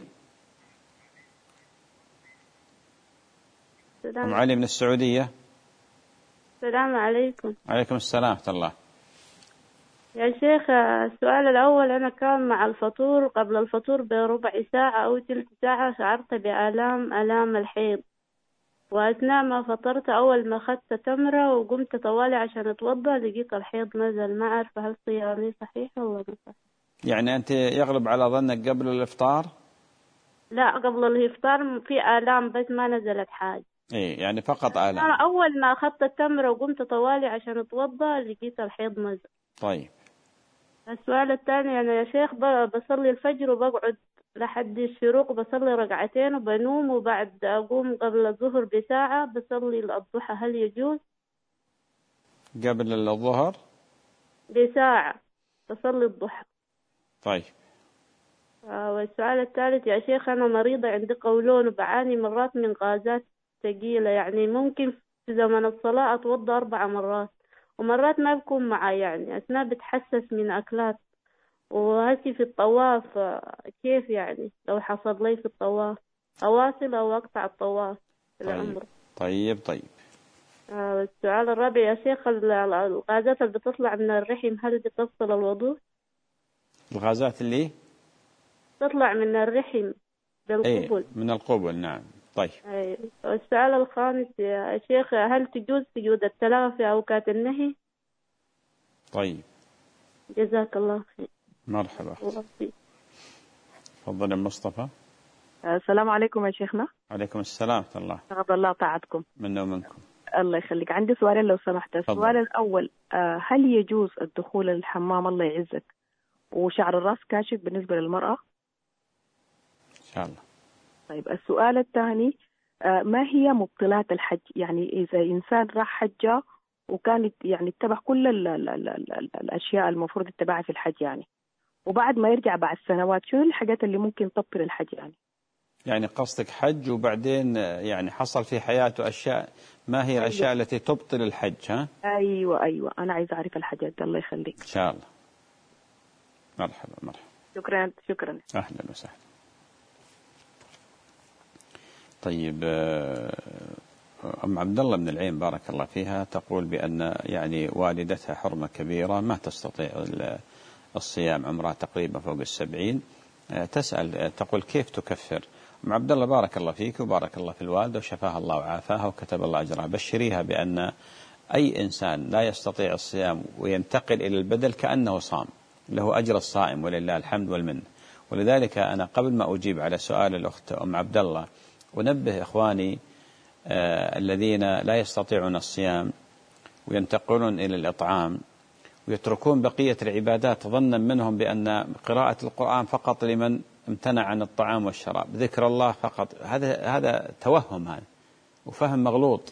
أم علي من السعودية. السلام عليكم. عليكم السلام ورحمة الله. يا شيخ السؤال الأول، أنا كان مع الفطور قبل الفطور بربع ساعة أو ثلث ساعة شعرت بآلام آلام الحيض، وأثناء ما فطرت أول ما أخذت تمرة وقمت طوالي عشان أتوضأ لقيت الحيض نزل، ما أعرف هل صيامي صحيح ولا ما صحيح. يعني أنت يغلب على ظنك قبل الإفطار؟ لا قبل الإفطار في آلام بس ما نزلت حاجة. إيه يعني فقط آلام. أنا أول ما أخذت التمرة وقمت طوالي عشان أتوضأ لقيت الحيض نزل. طيب. السؤال الثاني، أنا يا شيخ بصلي الفجر وبقعد لحد الشروق بصلي ركعتين وبنوم، وبعد أقوم قبل الظهر بساعة بصلي الضحى، هل يجوز؟ قبل الظهر بساعة بصلي الضحى. طيب. آه والسؤال الثالث يا شيخ، أنا مريضة عندي قولون وبعاني مرات من غازات ثقيلة، يعني ممكن في زمن الصلاة أتوضأ أربع مرات ومرات ما بكون معي، يعني أثناء بتحسس من أكلات، وهسي في الطواف كيف يعني لو حصل لي في الطواف أواصل أو أقطع الطواف العمر؟ طيب طيب. آه السؤال الرابع يا شيخ، الغازات اللي بتطلع من الرحم هل بتفصل الوضوء؟ الغازات اللي تطلع من الرحم بالقبل. ايه من القبل، نعم. طيب. أيه. السؤال الخامس يا شيخ، هل تجوز سجود التلاوة في أوقات النهي؟ طيب. جزاك الله خير. مرحبا. تفضل يا مصطفى. السلام عليكم يا شيخنا. عليكم السلام ورحمة الله. تفضل الله طاعتكم. منا ومنكم. الله يخليك. عندي سؤالين لو سمحت. السؤال الأول، هل يجوز الدخول للحمام الله يعزك وشعر الرأس كاشف بالنسبة للمرأة؟ إن شاء الله. طيب السؤال الثاني، ما هي مبطلات الحج؟ يعني إذا إنسان راح حجة وكانت يعني اتبع كل ال ال ال ال الأشياء المفروض اتباعها في الحج يعني، وبعد ما يرجع بعد سنوات شنو الحاجات اللي ممكن تبطل الحج يعني؟ يعني قصدك حج وبعدين يعني حصل في حياته أشياء، ما هي الأشياء أيوة. التي تبطل الحج؟ ها؟ أيوة أيوة أنا عايز أعرف الحاجات دي. الله يخليك. إن شاء الله. مرحبا مرحبا. شكرا شكرا. أهلا وسهلا. طيب أم عبد الله من العين بارك الله فيها تقول بأن يعني والدتها حرمة كبيرة ما تستطيع الصيام، عمرها تقريبا فوق السبعين، تسأل تقول كيف تكفر؟ أم عبد الله بارك الله فيك وبارك الله في الوالدة وشفاها الله وعافاها وكتب الله أجرها، بشريها بأن أي إنسان لا يستطيع الصيام وينتقل إلى البدل كأنه صام، له أجر الصائم ولله الحمد والمن. ولذلك أنا قبل ما أجيب على سؤال الأخت أم عبد الله ونبه إخواني آه الذين لا يستطيعون الصيام وينتقلون إلى الإطعام ويتركون بقية العبادات ظنا منهم بأن قراءة القرآن فقط لمن امتنع عن الطعام والشراب، ذكر الله فقط، هذا هذا توهم هذا وفهم مغلوط.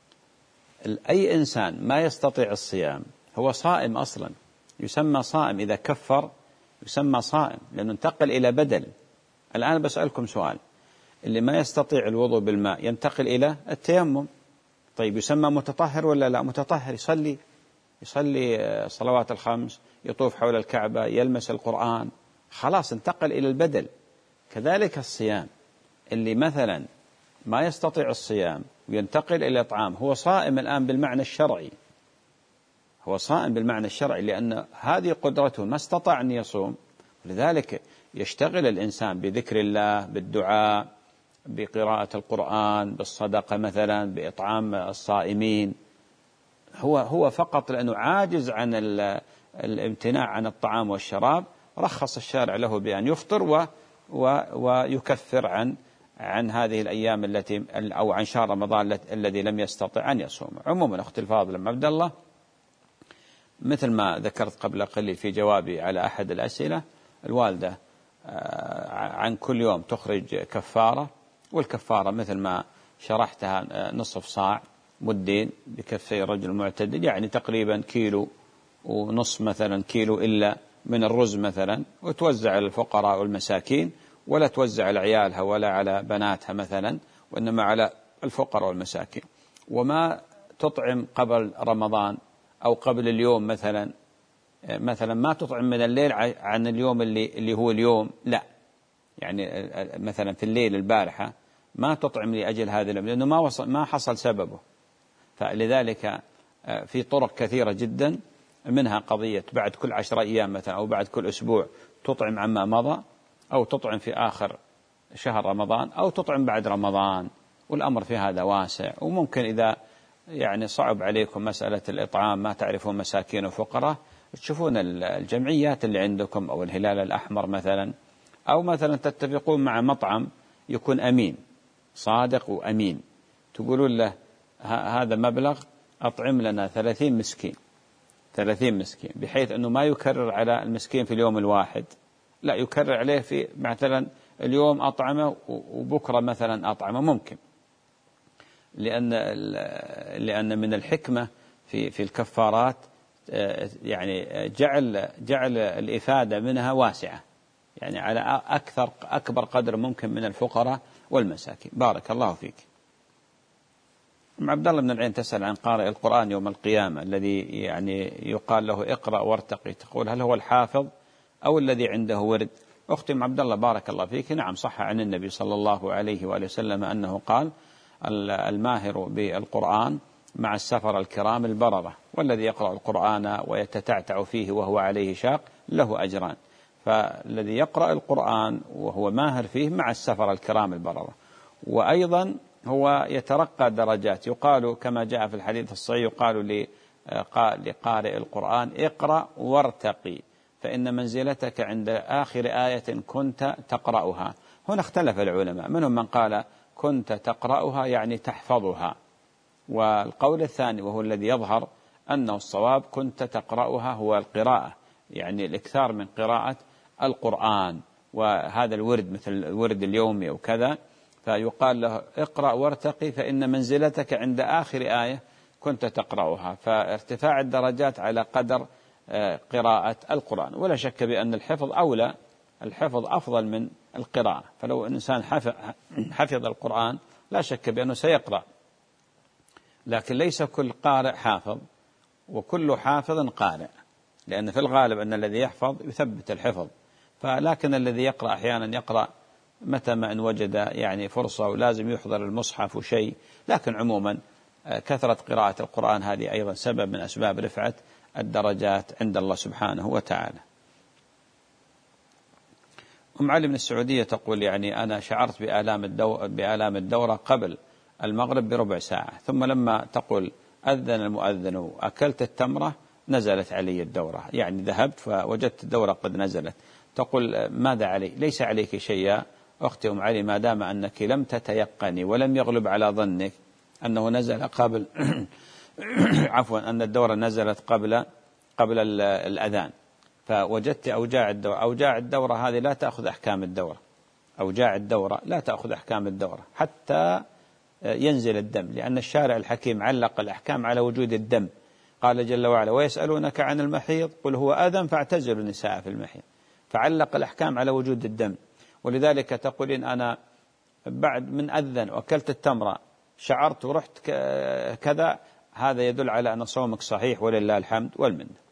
أي إنسان ما يستطيع الصيام هو صائم أصلا، يسمى صائم، إذا كفر يسمى صائم لأنه انتقل إلى بدل. الآن بسألكم سؤال، اللي ما يستطيع الوضوء بالماء ينتقل إلى التيمم، طيب يسمى متطهر ولا لا؟ متطهر، يصلي يصلي صلوات الخمس، يطوف حول الكعبة، يلمس القرآن، خلاص انتقل إلى البدل. كذلك الصيام، اللي مثلا ما يستطيع الصيام وينتقل إلى الإطعام هو صائم الآن بالمعنى الشرعي، هو صائم بالمعنى الشرعي لأن هذه قدرته، ما استطاع أن يصوم. لذلك يشتغل الإنسان بذكر الله، بالدعاء، بقراءة القرآن، بالصدقة مثلا، بإطعام الصائمين. هو هو فقط لأنه عاجز عن الامتناع عن الطعام والشراب، رخص الشارع له بأن يفطر و ويكفر عن عن هذه الأيام التي أو عن شهر رمضان الذي لم يستطع أن يصوم. عموما أختي الفاضلة أم عبد الله، مثل ما ذكرت قبل قليل في جوابي على أحد الأسئلة، الوالدة عن كل يوم تخرج كفارة، والكفارة مثل ما شرحتها نصف صاع مدين بكفي رجل معتدل، يعني تقريبا كيلو ونصف مثلا، كيلو إلا من الرز مثلا، وتوزع على الفقراء والمساكين، ولا توزع على عيالها ولا على بناتها مثلا، وإنما على الفقراء والمساكين. وما تطعم قبل رمضان أو قبل اليوم مثلا، مثلا ما تطعم من الليل عن اليوم اللي اللي هو اليوم، لا، يعني مثلا في الليل البارحة ما تطعم لأجل هذا اليوم لأنه ما وصل ما حصل سببه. فلذلك في طرق كثيرة جدا، منها قضية بعد كل عشرة أيام مثلا أو بعد كل أسبوع تطعم عما مضى، أو تطعم في آخر شهر رمضان، أو تطعم بعد رمضان، والأمر في هذا واسع. وممكن إذا يعني صعب عليكم مسألة الإطعام، ما تعرفون مساكين وفقراء، تشوفون الجمعيات اللي عندكم أو الهلال الأحمر مثلا، أو مثلا تتفقون مع مطعم يكون أمين صادق وأمين، تقولون له هذا مبلغ أطعم لنا ثلاثين مسكين، ثلاثين مسكين، بحيث أنه ما يكرر على المسكين في اليوم الواحد، لا يكرر عليه في مثلا اليوم أطعمه وبكرة مثلا أطعمه، ممكن، لأن لأن من الحكمة في في الكفارات يعني جعل جعل الإفادة منها واسعة، يعني على أكثر أكبر قدر ممكن من الفقراء والمساكين. بارك الله فيك. أم عبد الله بن العين تسأل عن قارئ القرآن يوم القيامة الذي يعني يقال له اقرأ وارتقي، تقول هل هو الحافظ أو الذي عنده ورد؟ أختي أم عبد الله بارك الله فيك، نعم صح عن النبي صلى الله عليه وآله وسلم أنه قال الماهر بالقرآن مع السفر الكرام البررة، والذي يقرأ القرآن ويتتعتع فيه وهو عليه شاق له أجران. فالذي يقرأ القرآن وهو ماهر فيه مع السفر الكرام البررة. وأيضا هو يترقى درجات، يقال كما جاء في الحديث الصحيح، يقال لقارئ القرآن اقرأ وارتقي فإن منزلتك عند آخر آية كنت تقرأها. هنا اختلف العلماء، منهم من قال كنت تقرأها يعني تحفظها، والقول الثاني وهو الذي يظهر أنه الصواب كنت تقرأها هو القراءة، يعني الإكثار من قراءة القرآن، وهذا الورد مثل الورد اليومي أو كذا، فيقال له اقرأ وارتقي فإن منزلتك عند آخر آية كنت تقرأها. فارتفاع الدرجات على قدر قراءة القرآن، ولا شك بأن الحفظ أولى، الحفظ أفضل من القراءة. فلو إنسان حفظ القرآن لا شك بأنه سيقرأ، لكن ليس كل قارئ حافظ وكل حافظ قارئ، لأن في الغالب أن الذي يحفظ يثبت الحفظ، فلكن الذي يقرأ أحيانا يقرأ متى ما أن وجد يعني فرصة ولازم يحضر المصحف وشيء. لكن عموما كثرة قراءة القرآن هذه أيضا سبب من أسباب رفعة الدرجات عند الله سبحانه وتعالى. أم علي من السعودية تقول يعني أنا شعرت بآلام الدورة, بآلام الدورة قبل المغرب بربع ساعة، ثم لما تقول أذن المؤذن وأكلت التمرة نزلت علي الدورة، يعني ذهبت فوجدت الدورة قد نزلت. تقول ماذا علي؟ ليس عليك شيء أختي أم علي، ما دام أنك لم تتيقني ولم يغلب على ظنك أنه نزل قبل عفوا أن الدورة نزلت قبل قبل الأذان، فوجدت أوجاع الدورة، أوجاع الدورة هذه لا تأخذ أحكام الدورة، أوجاع الدورة لا تأخذ أحكام الدورة حتى ينزل الدم، لأن الشارع الحكيم علق الأحكام على وجود الدم. قال جل وعلا: ويسألونك عن المحيض قل هو أذى فاعتزلوا النساء في المحيض، فعلق الأحكام على وجود الدم. ولذلك تقولين أنا بعد من أذن وأكلت التمرة شعرت ورحت كذا، هذا يدل على أن صومك صحيح ولله الحمد والمنة.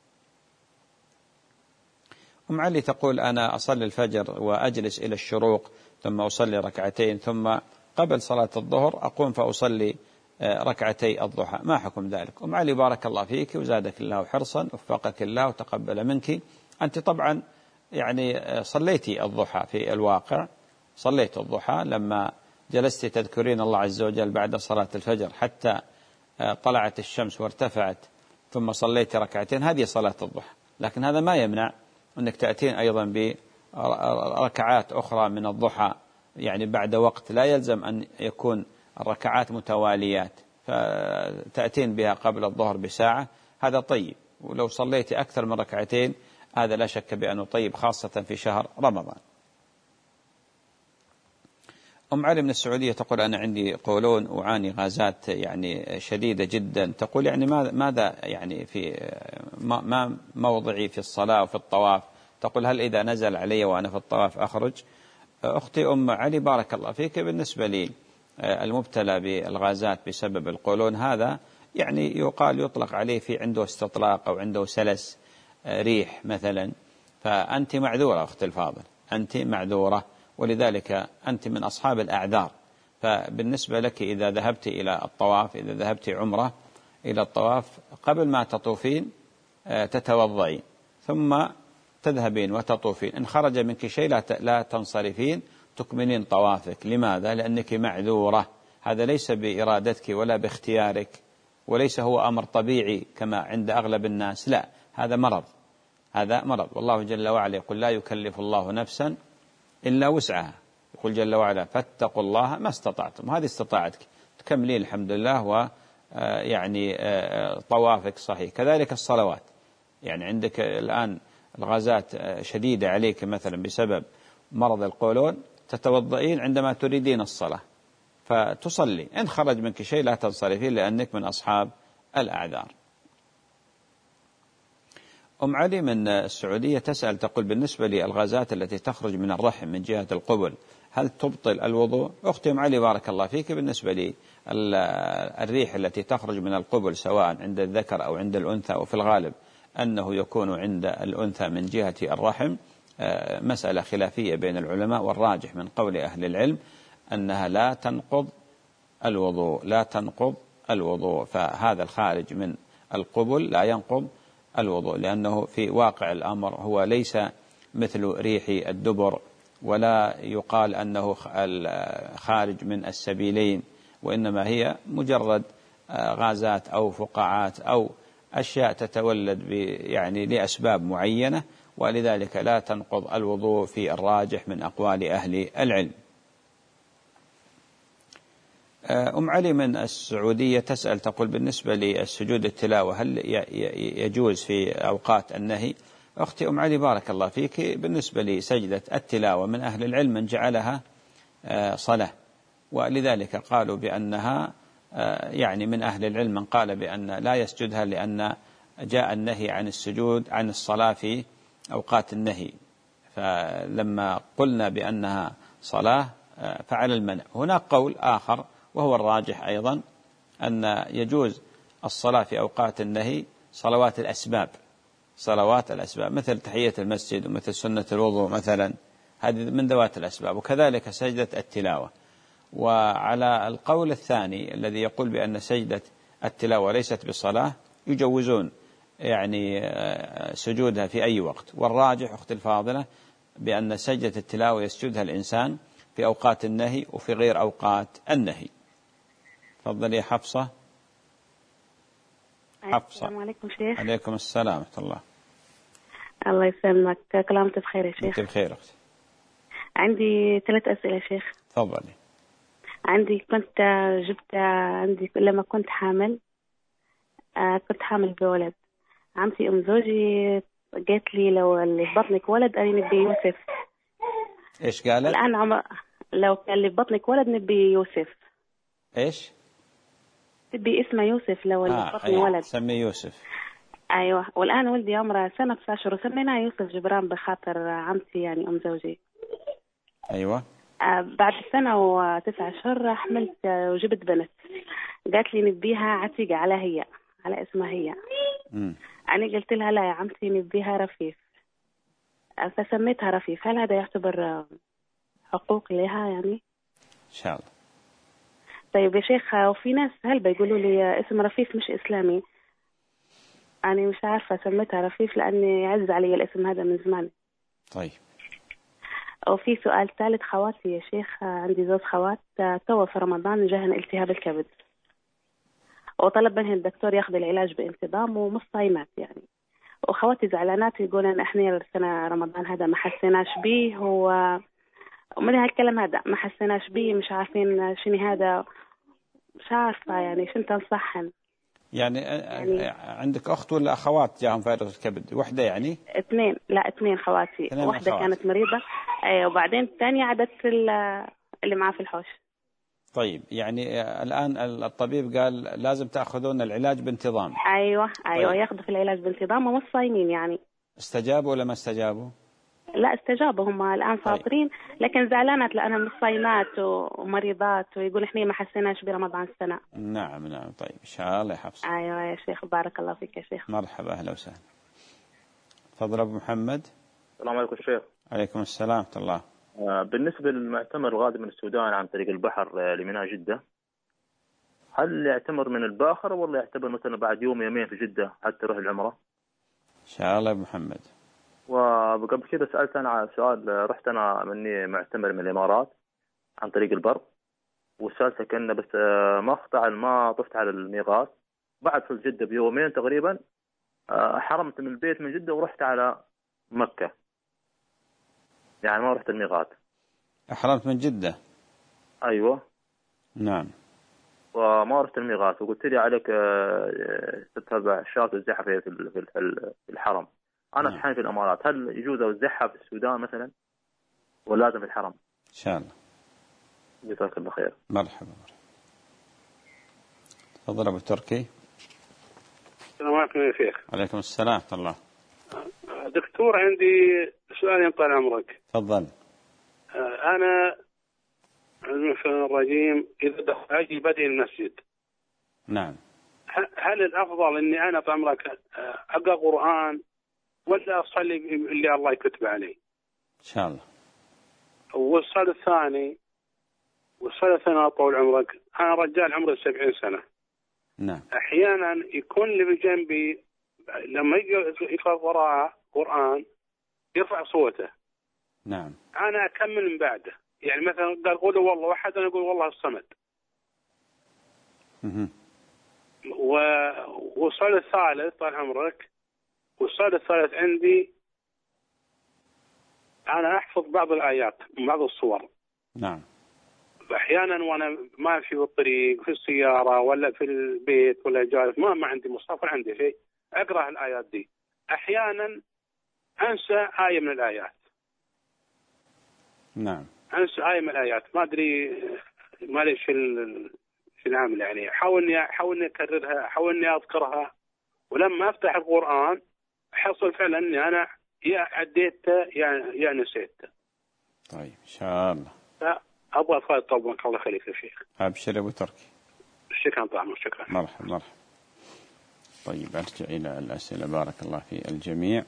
أم علي تقول: أنا أصلي الفجر وأجلس إلى الشروق ثم أصلي ركعتين، ثم قبل صلاة الظهر أقوم فأصلي ركعتي الضحى، ما حكم ذلك؟ أم علي بارك الله فيك وزادك الله حرصا، وفقك الله وتقبل منك. أنت طبعا يعني صليتي الضحى في الواقع، صليت الضحى لما جلست تذكرين الله عز وجل بعد صلاة الفجر حتى طلعت الشمس وارتفعت، ثم صليت ركعتين، هذه صلاة الضحى. لكن هذا ما يمنع أنك تأتين أيضا بركعات أخرى من الضحى، يعني بعد وقت، لا يلزم أن يكون الركعات متواليات، فتأتين بها قبل الظهر بساعة، هذا طيب. ولو صليت أكثر من ركعتين هذا لا شك بأنه طيب، خاصة في شهر رمضان. أم علي من السعودية تقول: أنا عندي قولون وعاني غازات يعني شديدة جدا. تقول يعني ماذا يعني في ما موضعي في الصلاة وفي الطواف؟ تقول: هل إذا نزل علي وأنا في الطواف أخرج؟ أختي أم علي بارك الله فيك، بالنسبة لي المبتلى بالغازات بسبب القولون هذا يعني يقال يطلق عليه في عنده استطلاق أو عنده سلس ريح مثلا، فأنت معذورة أختي الفاضل، أنت معذورة، ولذلك أنت من أصحاب الأعذار. فبالنسبة لك إذا ذهبت إلى الطواف، إذا ذهبت عمرة إلى الطواف، قبل ما تطوفين تتوضعين ثم تذهبين وتطوفين، إن خرج منك شيء لا لا تنصرفين، تكملين طوافك. لماذا؟ لأنك معذورة، هذا ليس بإرادتك ولا باختيارك، وليس هو أمر طبيعي كما عند أغلب الناس، لا، هذا مرض، هذا مرض. والله جل وعلا يقول: لا يكلف الله نفسا إلا وسعها. يقول جل وعلا: فاتقوا الله ما استطعتم. هذه استطاعتك، تكملين الحمد لله، ويعني طوافك صحيح. كذلك الصلوات، يعني عندك الآن الغازات شديدة عليك مثلا بسبب مرض القولون، تتوضئين عندما تريدين الصلاة فتصلي، إن خرج منك شيء لا تنصرفين لأنك من أصحاب الأعذار. أم علي من السعودية تسأل تقول: بالنسبة للغازات التي تخرج من الرحم من جهة القبل هل تبطل الوضوء؟ أختي أم علي بارك الله فيك، بالنسبة لي الريح التي تخرج من القبل سواء عند الذكر أو عند الأنثى، وفي الغالب أنه يكون عند الأنثى من جهة الرحم، مسألة خلافية بين العلماء، والراجح من قول أهل العلم أنها لا تنقض الوضوء، لا تنقض الوضوء. فهذا الخارج من القبل لا ينقض الوضوء، لأنه في واقع الأمر هو ليس مثل ريح الدبر، ولا يقال أنه خارج من السبيلين، وإنما هي مجرد غازات أو فقاعات أو أشياء تتولد يعني لأسباب معينة، ولذلك لا تنقض الوضوء في الراجح من أقوال أهل العلم. أم علي من السعودية تسأل تقول: بالنسبة للسجود التلاوة هل يجوز في أوقات النهي؟ أختي أم علي بارك الله فيك، بالنسبة لسجدة التلاوة من أهل العلم من جعلها صلاة، ولذلك قالوا بأنها يعني من أهل العلم من قال بأن لا يسجدها، لأن جاء النهي عن السجود عن الصلاة في أوقات النهي، فلما قلنا بأنها صلاة فعلى المنع. هناك قول آخر وهو الراجح أيضا، أن يجوز الصلاة في أوقات النهي صلوات الأسباب، صلوات الأسباب مثل تحية المسجد ومثل سنة الوضوء مثلا، هذه من ذوات الأسباب، وكذلك سجدة التلاوة. وعلى القول الثاني الذي يقول بأن سجدة التلاوة ليست بصلاة، يجوزون يعني سجودها في أي وقت، والراجح أختي الفاضلة بأن سجدة التلاوة يسجدها الإنسان في أوقات النهي وفي غير أوقات النهي. تفضلي حفصة. حفصة. السلام عليكم شيخ. عليكم السلام ورحمة الله. الله يسلمك، كل عام وأنت بخير يا شيخ. أنت بخير أختي. عندي ثلاث أسئلة شيخ. تفضلي. عندي كنت جبت عندي لما كنت حامل كنت حامل بولد، عمتي أم زوجي قالت لي لو اللي في بطنك ولد أنا نبي يوسف. إيش قالت؟ الآن عم... لو كان اللي في بطنك ولد نبي يوسف. إيش؟ تبي اسمه يوسف لو اللي آه في بطني ولد. سمي يوسف. أيوة. والآن ولدي عمره سنة تسعة شهور وسميناه يوسف جبران بخاطر عمتي يعني أم زوجي. أيوة. آه بعد سنة وتسعة شهور حملت وجبت بنت. قالت لي نبيها عتيقة على هي على اسمها هي. مم. أنا قلت لها لا يا عمتي نبيها رفيف، فسميتها رفيف. هل هذا يعتبر حقوق لها يعني؟ إن شاء الله. طيب يا شيخ، وفي ناس هل بيقولوا لي اسم رفيف مش إسلامي، أنا مش عارفة سميتها رفيف لأني عز علي الاسم هذا من زمان. طيب. وفي سؤال ثالث، خواتي يا شيخ، عندي زوج خوات توا في رمضان جاهن التهاب الكبد، وطلب منها الدكتور ياخذ العلاج بانتظام ومش صايمات يعني، وخواتي زعلانات يقولن احنا السنة رمضان هذا ما حسيناش بيه، و ومن هالكلام هذا ما حسيناش بيه، مش عارفين شنو هذا، مش عارفة يعني شنو تنصحن. يعني, يعني عندك أخت ولا أخوات جاهم فيروس الكبد؟ وحدة يعني؟ اثنين. لا اثنين خواتي. اثنين واحدة أخوات. كانت مريضة أي، وبعدين الثانية عدت اللي معاه في الحوش. طيب يعني الآن الطبيب قال لازم تأخذون العلاج بانتظام. أيوة أيوة. طيب. ياخذوا في العلاج بانتظام ومش صايمين يعني. استجابوا ولا ما استجابوا؟ لا استجابوا، هم الآن فاطرين. طيب. لكن زعلانات لأنها مش صايمات ومريضات، ويقول إحنا ما حسيناش برمضان السنة. نعم نعم. طيب إن شاء الله يحفظك. أيوة يا شيخ، بارك الله فيك يا شيخ. مرحبا، أهلا وسهلا. تفضل أبو محمد. السلام عليكم الشيخ. عليكم السلام ورحمة الله. بالنسبة للمعتمر الغادي من السودان عن طريق البحر لميناء جدة، هل يعتمر من الباخرة ولا يعتبر مثلا بعد يوم يومين في جدة حتى يروح العمرة؟ إن شاء الله أبو محمد. وقبل كده سألت أنا على سؤال، رحت أنا مني معتمر من الإمارات عن طريق البر، وسألت كأنه بس ما اخطأ ما طفت على الميقات، بعد في جدة بيومين تقريبا حرمت من البيت من جدة ورحت على مكة، يعني ما رحت الميقات. أحرمت من جدة؟ أيوة. نعم. وما رحت الميقات، وقلت لي عليك تتبع الشاة والزحف في الحرم. أنا نعم. في في الإمارات، هل يجوز أوزعها في السودان مثلا ولا لازم في الحرم؟ إن شاء الله. جزاك الله خير. مرحبا. تفضل أبو تركي. السلام عليكم يا شيخ. عليكم السلام ورحمة الله. دكتور عندي سؤال يطال عمرك. تفضل. أنا المشهد الرجيم إذا أجي بدء المسجد. نعم. هل الأفضل إني أنا طمرك أقرأ قرآن ولا أصلي اللي الله يكتب علي؟ إن شاء الله. والسؤال الثاني والسؤال الثاني طول عمرك، أنا رجال عمري سبعين سنة. نعم. أحيانا يكون اللي بجنبي لما يجي يقرأ وراء قرآن يرفع صوته. نعم. أنا أكمل من بعده، يعني مثلا قال قولوا والله واحد، أنا أقول والله الصمد. اها. والسؤال الثالث طال عمرك، والسؤال الثالث عندي أنا أحفظ بعض الآيات من بعض الصور. نعم. أحيانا وأنا ماشي في الطريق في السيارة ولا في البيت ولا جالس ما ما عندي مصحف ولا عندي شيء، أقرأ الآيات دي. أحيانا أنسى آية من الآيات. نعم. أنسى آية من الآيات، ما أدري ما ليش في العمل يعني. حاول إني حاول إني أكررها، حاول إني أذكرها، ولما أفتح القرآن حصل فعلا إني أنا يا عديته يا يا نسيته. طيب إن شاء الله. أبغى أفضل طلبك الله يخليك يا شيخ. أبشر أبو تركي. شكرا طبعا. شكرا. مرحبا مرحبا. طيب أرجع إلى الأسئلة بارك الله في الجميع.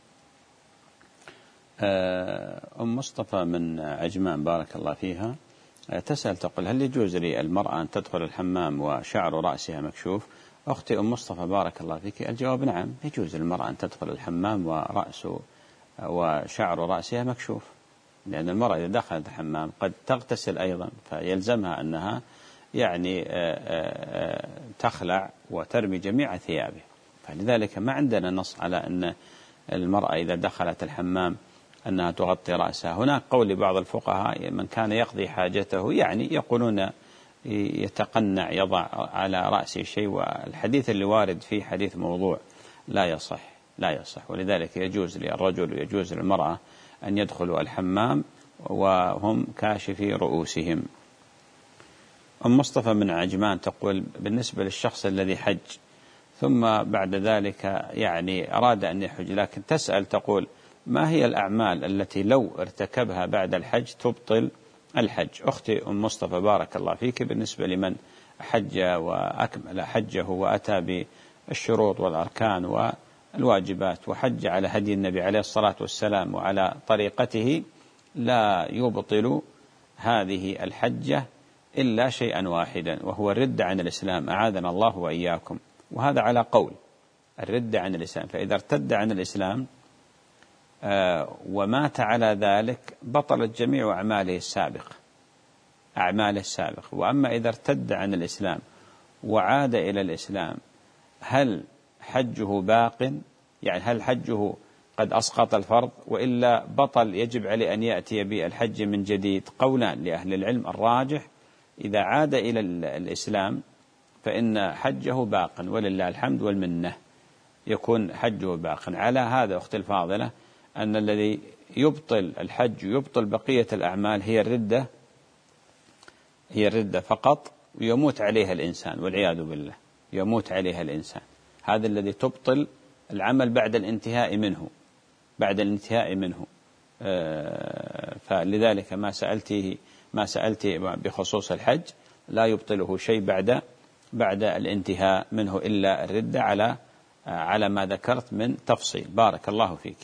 أم مصطفى من عجمان بارك الله فيها تسأل تقول هل يجوز للمرأة أن تدخل الحمام وشعر رأسها مكشوف؟ أختي أم مصطفى بارك الله فيك، الجواب نعم، يجوز للمرأة أن تدخل الحمام ورأس وشعر رأسها مكشوف، لأن المرأة إذا دخلت الحمام قد تغتسل أيضا، فيلزمها أنها يعني تخلع وترمي جميع ثيابه، فلذلك ما عندنا نص على أن المرأة إذا دخلت الحمام أنها تغطي رأسها. هناك قول لبعض الفقهاء من كان يقضي حاجته يعني يقولون يتقنع يضع على رأسه شيء، والحديث اللي وارد فيه حديث موضوع لا يصح، لا يصح. ولذلك يجوز للرجل ويجوز للمرأة أن يدخلوا الحمام وهم كاشفي رؤوسهم. أم مصطفى من عجمان تقول بالنسبة للشخص الذي حج ثم بعد ذلك يعني أراد أن يحج، لكن تسأل تقول ما هي الأعمال التي لو ارتكبها بعد الحج تبطل الحج؟ أختي أم مصطفى بارك الله فيك، بالنسبة لمن حج وأكمل حجه وأتى بالشروط والأركان والواجبات وحج على هدي النبي عليه الصلاة والسلام وعلى طريقته، لا يبطل هذه الحجة إلا شيئا واحدا، وهو الردة عن الإسلام، أعاذنا الله وإياكم. وهذا على قول الردة عن الإسلام، فإذا ارتد عن الإسلام ومات على ذلك بطلت جميع أعماله السابقة أعماله السابقة. وأما إذا ارتد عن الإسلام وعاد إلى الإسلام، هل حجه باق؟ يعني هل حجه قد أسقط الفرض وإلا بطل يجب عليه أن يأتي بالحج من جديد؟ قولان لأهل العلم، الراجح إذا عاد إلى الإسلام فإن حجه باق ولله الحمد والمنة، يكون حجه باق. على هذا أختي الفاضلة أن الذي يبطل الحج يبطل بقية الأعمال هي الردة هي الردة فقط، ويموت عليها الإنسان والعياذ بالله، يموت عليها الإنسان. هذا الذي تبطل العمل بعد الانتهاء منه بعد الانتهاء منه فلذلك ما سألته ما سألتي بخصوص الحج لا يبطله شيء بعد بعد الانتهاء منه إلا الردة على على ما ذكرت من تفصيل. بارك الله فيك.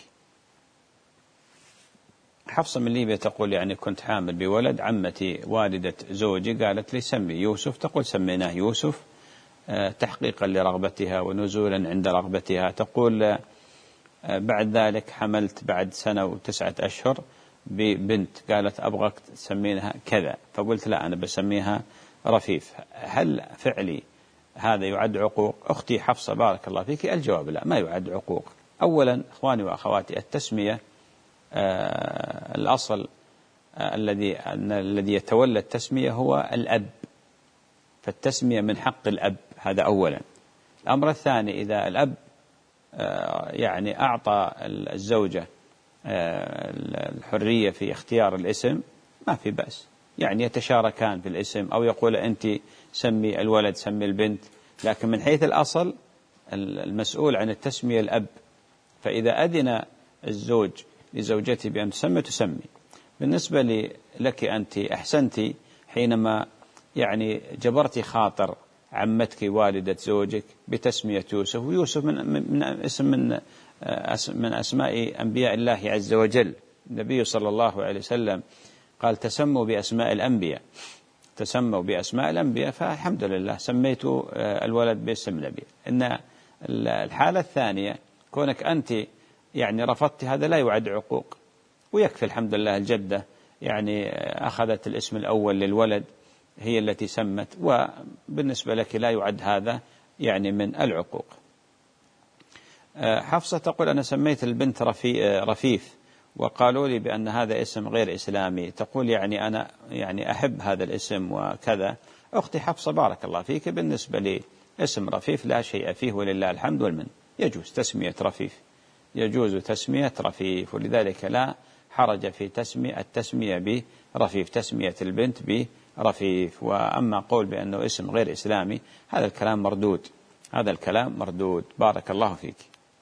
حفصة من ليبيا تقول يعني كنت حامل بولد، عمتي والدة زوجي قالت لي سمي يوسف، تقول سميناه يوسف تحقيقا لرغبتها ونزولا عند رغبتها. تقول بعد ذلك حملت بعد سنة وتسعة أشهر ببنت، قالت أبغاك تسمينها كذا، فقلت لا أنا بسميها رفيف. هل فعلي هذا يعد عقوق؟ أختي حفصة بارك الله فيك، الجواب لا، ما يعد عقوق. أولا إخواني وأخواتي، التسمية آه الأصل آه الذي الذي يتولى التسمية هو الأب، فالتسمية من حق الأب، هذا أولا. الأمر الثاني، إذا الأب آه يعني أعطى الزوجة آه الحرية في اختيار الاسم ما في بأس، يعني يتشاركان في الاسم أو يقول أنت سمي الولد سمي البنت، لكن من حيث الأصل المسؤول عن التسمية الأب. فإذا أذن الزوج لزوجتي بأن تسمي تسمي. بالنسبة لك أنت أحسنتي حينما يعني جبرتي خاطر عمتك والدة زوجك بتسمية يوسف، ويوسف من, من اسم من, من أسماء أنبياء الله عز وجل. النبي صلى الله عليه وسلم قال تسموا بأسماء الأنبياء تسموا بأسماء الأنبياء فالحمد لله سميت الولد باسم النبي. إن الحالة الثانية كونك أنت يعني رفضت، هذا لا يعد عقوق، ويكفي الحمد لله الجدة يعني أخذت الاسم الأول للولد هي التي سمت، وبالنسبة لك لا يعد هذا يعني من العقوق. حفصة تقول أنا سميت البنت رفي رفيف وقالوا لي بأن هذا اسم غير إسلامي، تقول يعني أنا يعني أحب هذا الاسم وكذا. أختي حفصة بارك الله فيك، بالنسبة لي اسم رفيف لا شيء فيه ولله الحمد والمن، يجوز تسمية رفيف يجوز تسمية رفيف، ولذلك لا حرج في تسمية التسمية برفيف، تسمية البنت برفيف. وأما قول بأنه اسم غير إسلامي هذا الكلام مردود هذا الكلام مردود. بارك الله فيك.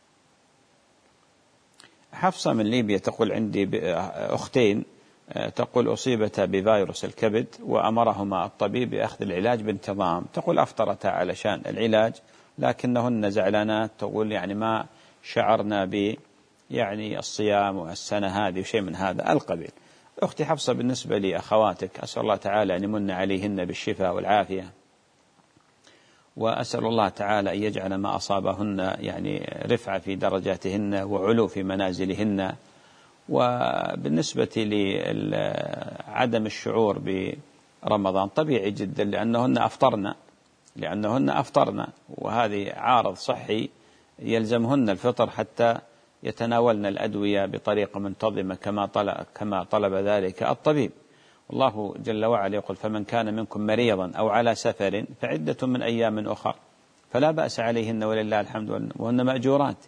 حفصة من ليبيا تقول عندي أختين تقول أصيبتا بفيروس الكبد وأمرهما الطبيب بأخذ العلاج بانتظام، تقول أفطرتا علشان العلاج لكنهن زعلانات، تقول يعني ما شعرنا ب يعني الصيام والسنة هذه وشيء من هذا القبيل. أختي حفصة بالنسبة لي أخواتك أسأل الله تعالى أن يمن عليهن بالشفاء والعافية، وأسأل الله تعالى أن يجعل ما أصابهن يعني رفعة في درجاتهن وعلو في منازلهن. وبالنسبة لعدم الشعور برمضان طبيعي جدا لأنهن أفطرن لأنهن أفطرن وهذه عارض صحي يلزمهن الفطر حتى يتناولن الأدوية بطريقة منتظمة كما طلب, كما طلب ذلك الطبيب. الله جل وعلا يقول فمن كان منكم مريضا أو على سفر فعدة من أيام أخر، فلا بأس عليهن ولله الحمد وهن مأجورات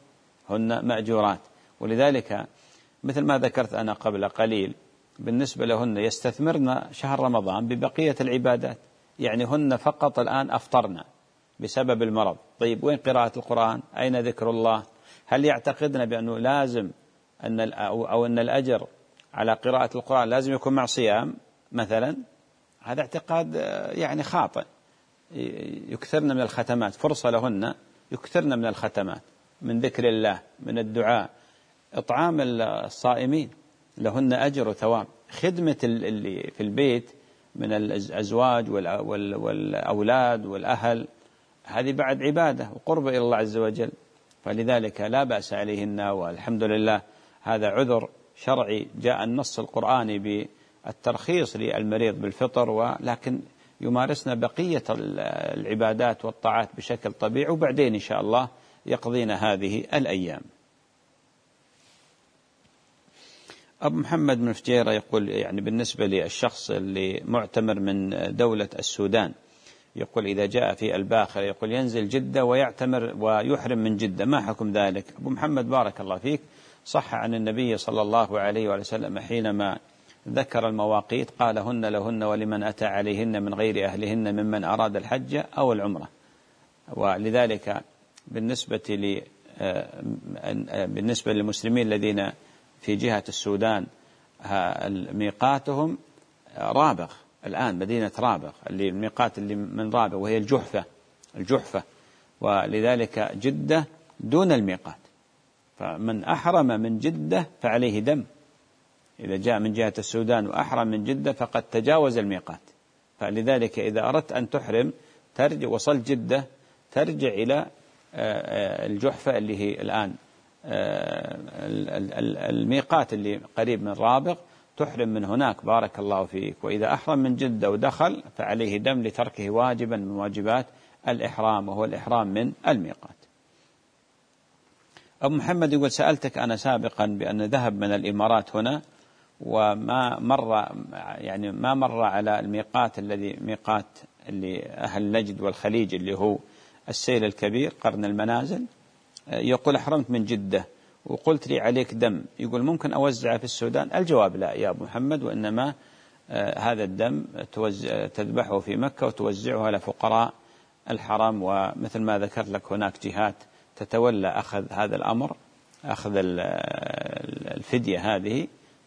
هن مأجورات. ولذلك مثل ما ذكرت أنا قبل قليل بالنسبة لهن يستثمرن شهر رمضان ببقية العبادات، يعني هن فقط الآن أفطرن بسبب المرض. طيب وين قراءة القرآن؟ أين ذكر الله؟ هل يعتقدن بأنه لازم أن أو أن الأجر على قراءة القرآن لازم يكون مع صيام مثلا؟ هذا اعتقاد يعني خاطئ. يكثرن من الختمات، فرصة لهن يكثرن من الختمات، من ذكر الله، من الدعاء، إطعام الصائمين لهن أجر وثواب، خدمة اللي في البيت من الأزواج والأولاد والأهل، هذه بعد عبادة وقرب إلى الله عز وجل. فلذلك لا بأس عليهن، والحمد لله هذا عذر شرعي، جاء النص القرآني بالترخيص للمريض بالفطر، ولكن يمارسنا بقية العبادات والطاعات بشكل طبيعي، وبعدين إن شاء الله يقضين هذه الأيام. أبو محمد من فجيرة يقول يعني بالنسبة للشخص اللي معتمر من دولة السودان، يقول إذا جاء في الباخرة يقول ينزل جدة ويعتمر ويحرم من جدة، ما حكم ذلك؟ أبو محمد بارك الله فيك، صح عن النبي صلى الله عليه وسلم حينما ذكر المواقيت قال هن لهن ولمن أتى عليهن من غير أهلهن ممن أراد الحج أو العمرة. ولذلك بالنسبة ل بالنسبة للمسلمين الذين في جهة السودان ميقاتهم رابغ الآن، مدينة رابغ اللي الميقات اللي من رابغ وهي الجحفة الجحفة ولذلك جدة دون الميقات. فمن أحرم من جدة فعليه دم، إذا جاء من جهة السودان وأحرم من جدة فقد تجاوز الميقات. فلذلك إذا أردت أن تحرم ترجع، وصل جدة ترجع إلى الجحفة اللي هي الآن الميقات اللي قريب من رابغ، تحرم من هناك بارك الله فيك. وإذا أحرم من جدة ودخل فعليه دم لتركه واجبا من واجبات الإحرام، وهو الإحرام من الميقات. أبو محمد يقول سألتك أنا سابقا بأن ذهب من الإمارات هنا وما مر يعني ما مر على الميقات الذي ميقات اللي أهل نجد والخليج اللي هو السيل الكبير قرن المنازل، يقول أحرمت من جدة وقلت لي عليك دم، يقول ممكن أوزعه في السودان؟ الجواب لا يا أبو محمد، وإنما هذا الدم تذبحه في مكة وتوزعه على فقراء الحرم. ومثل ما ذكرت لك هناك جهات تتولى أخذ هذا الأمر، أخذ الفدية هذه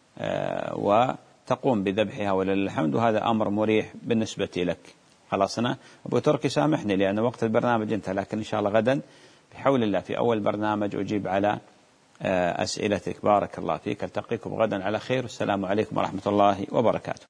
وتقوم بذبحها ولله الحمد، وهذا أمر مريح بالنسبة لك. خلاصنا أبو تركي سامحني لأن وقت البرنامج انتهى، لكن إن شاء الله غدا بحول الله في أول برنامج أجيب على أسئلتك. بارك الله فيك، ألتقيكم غدا على خير، والسلام عليكم ورحمة الله وبركاته.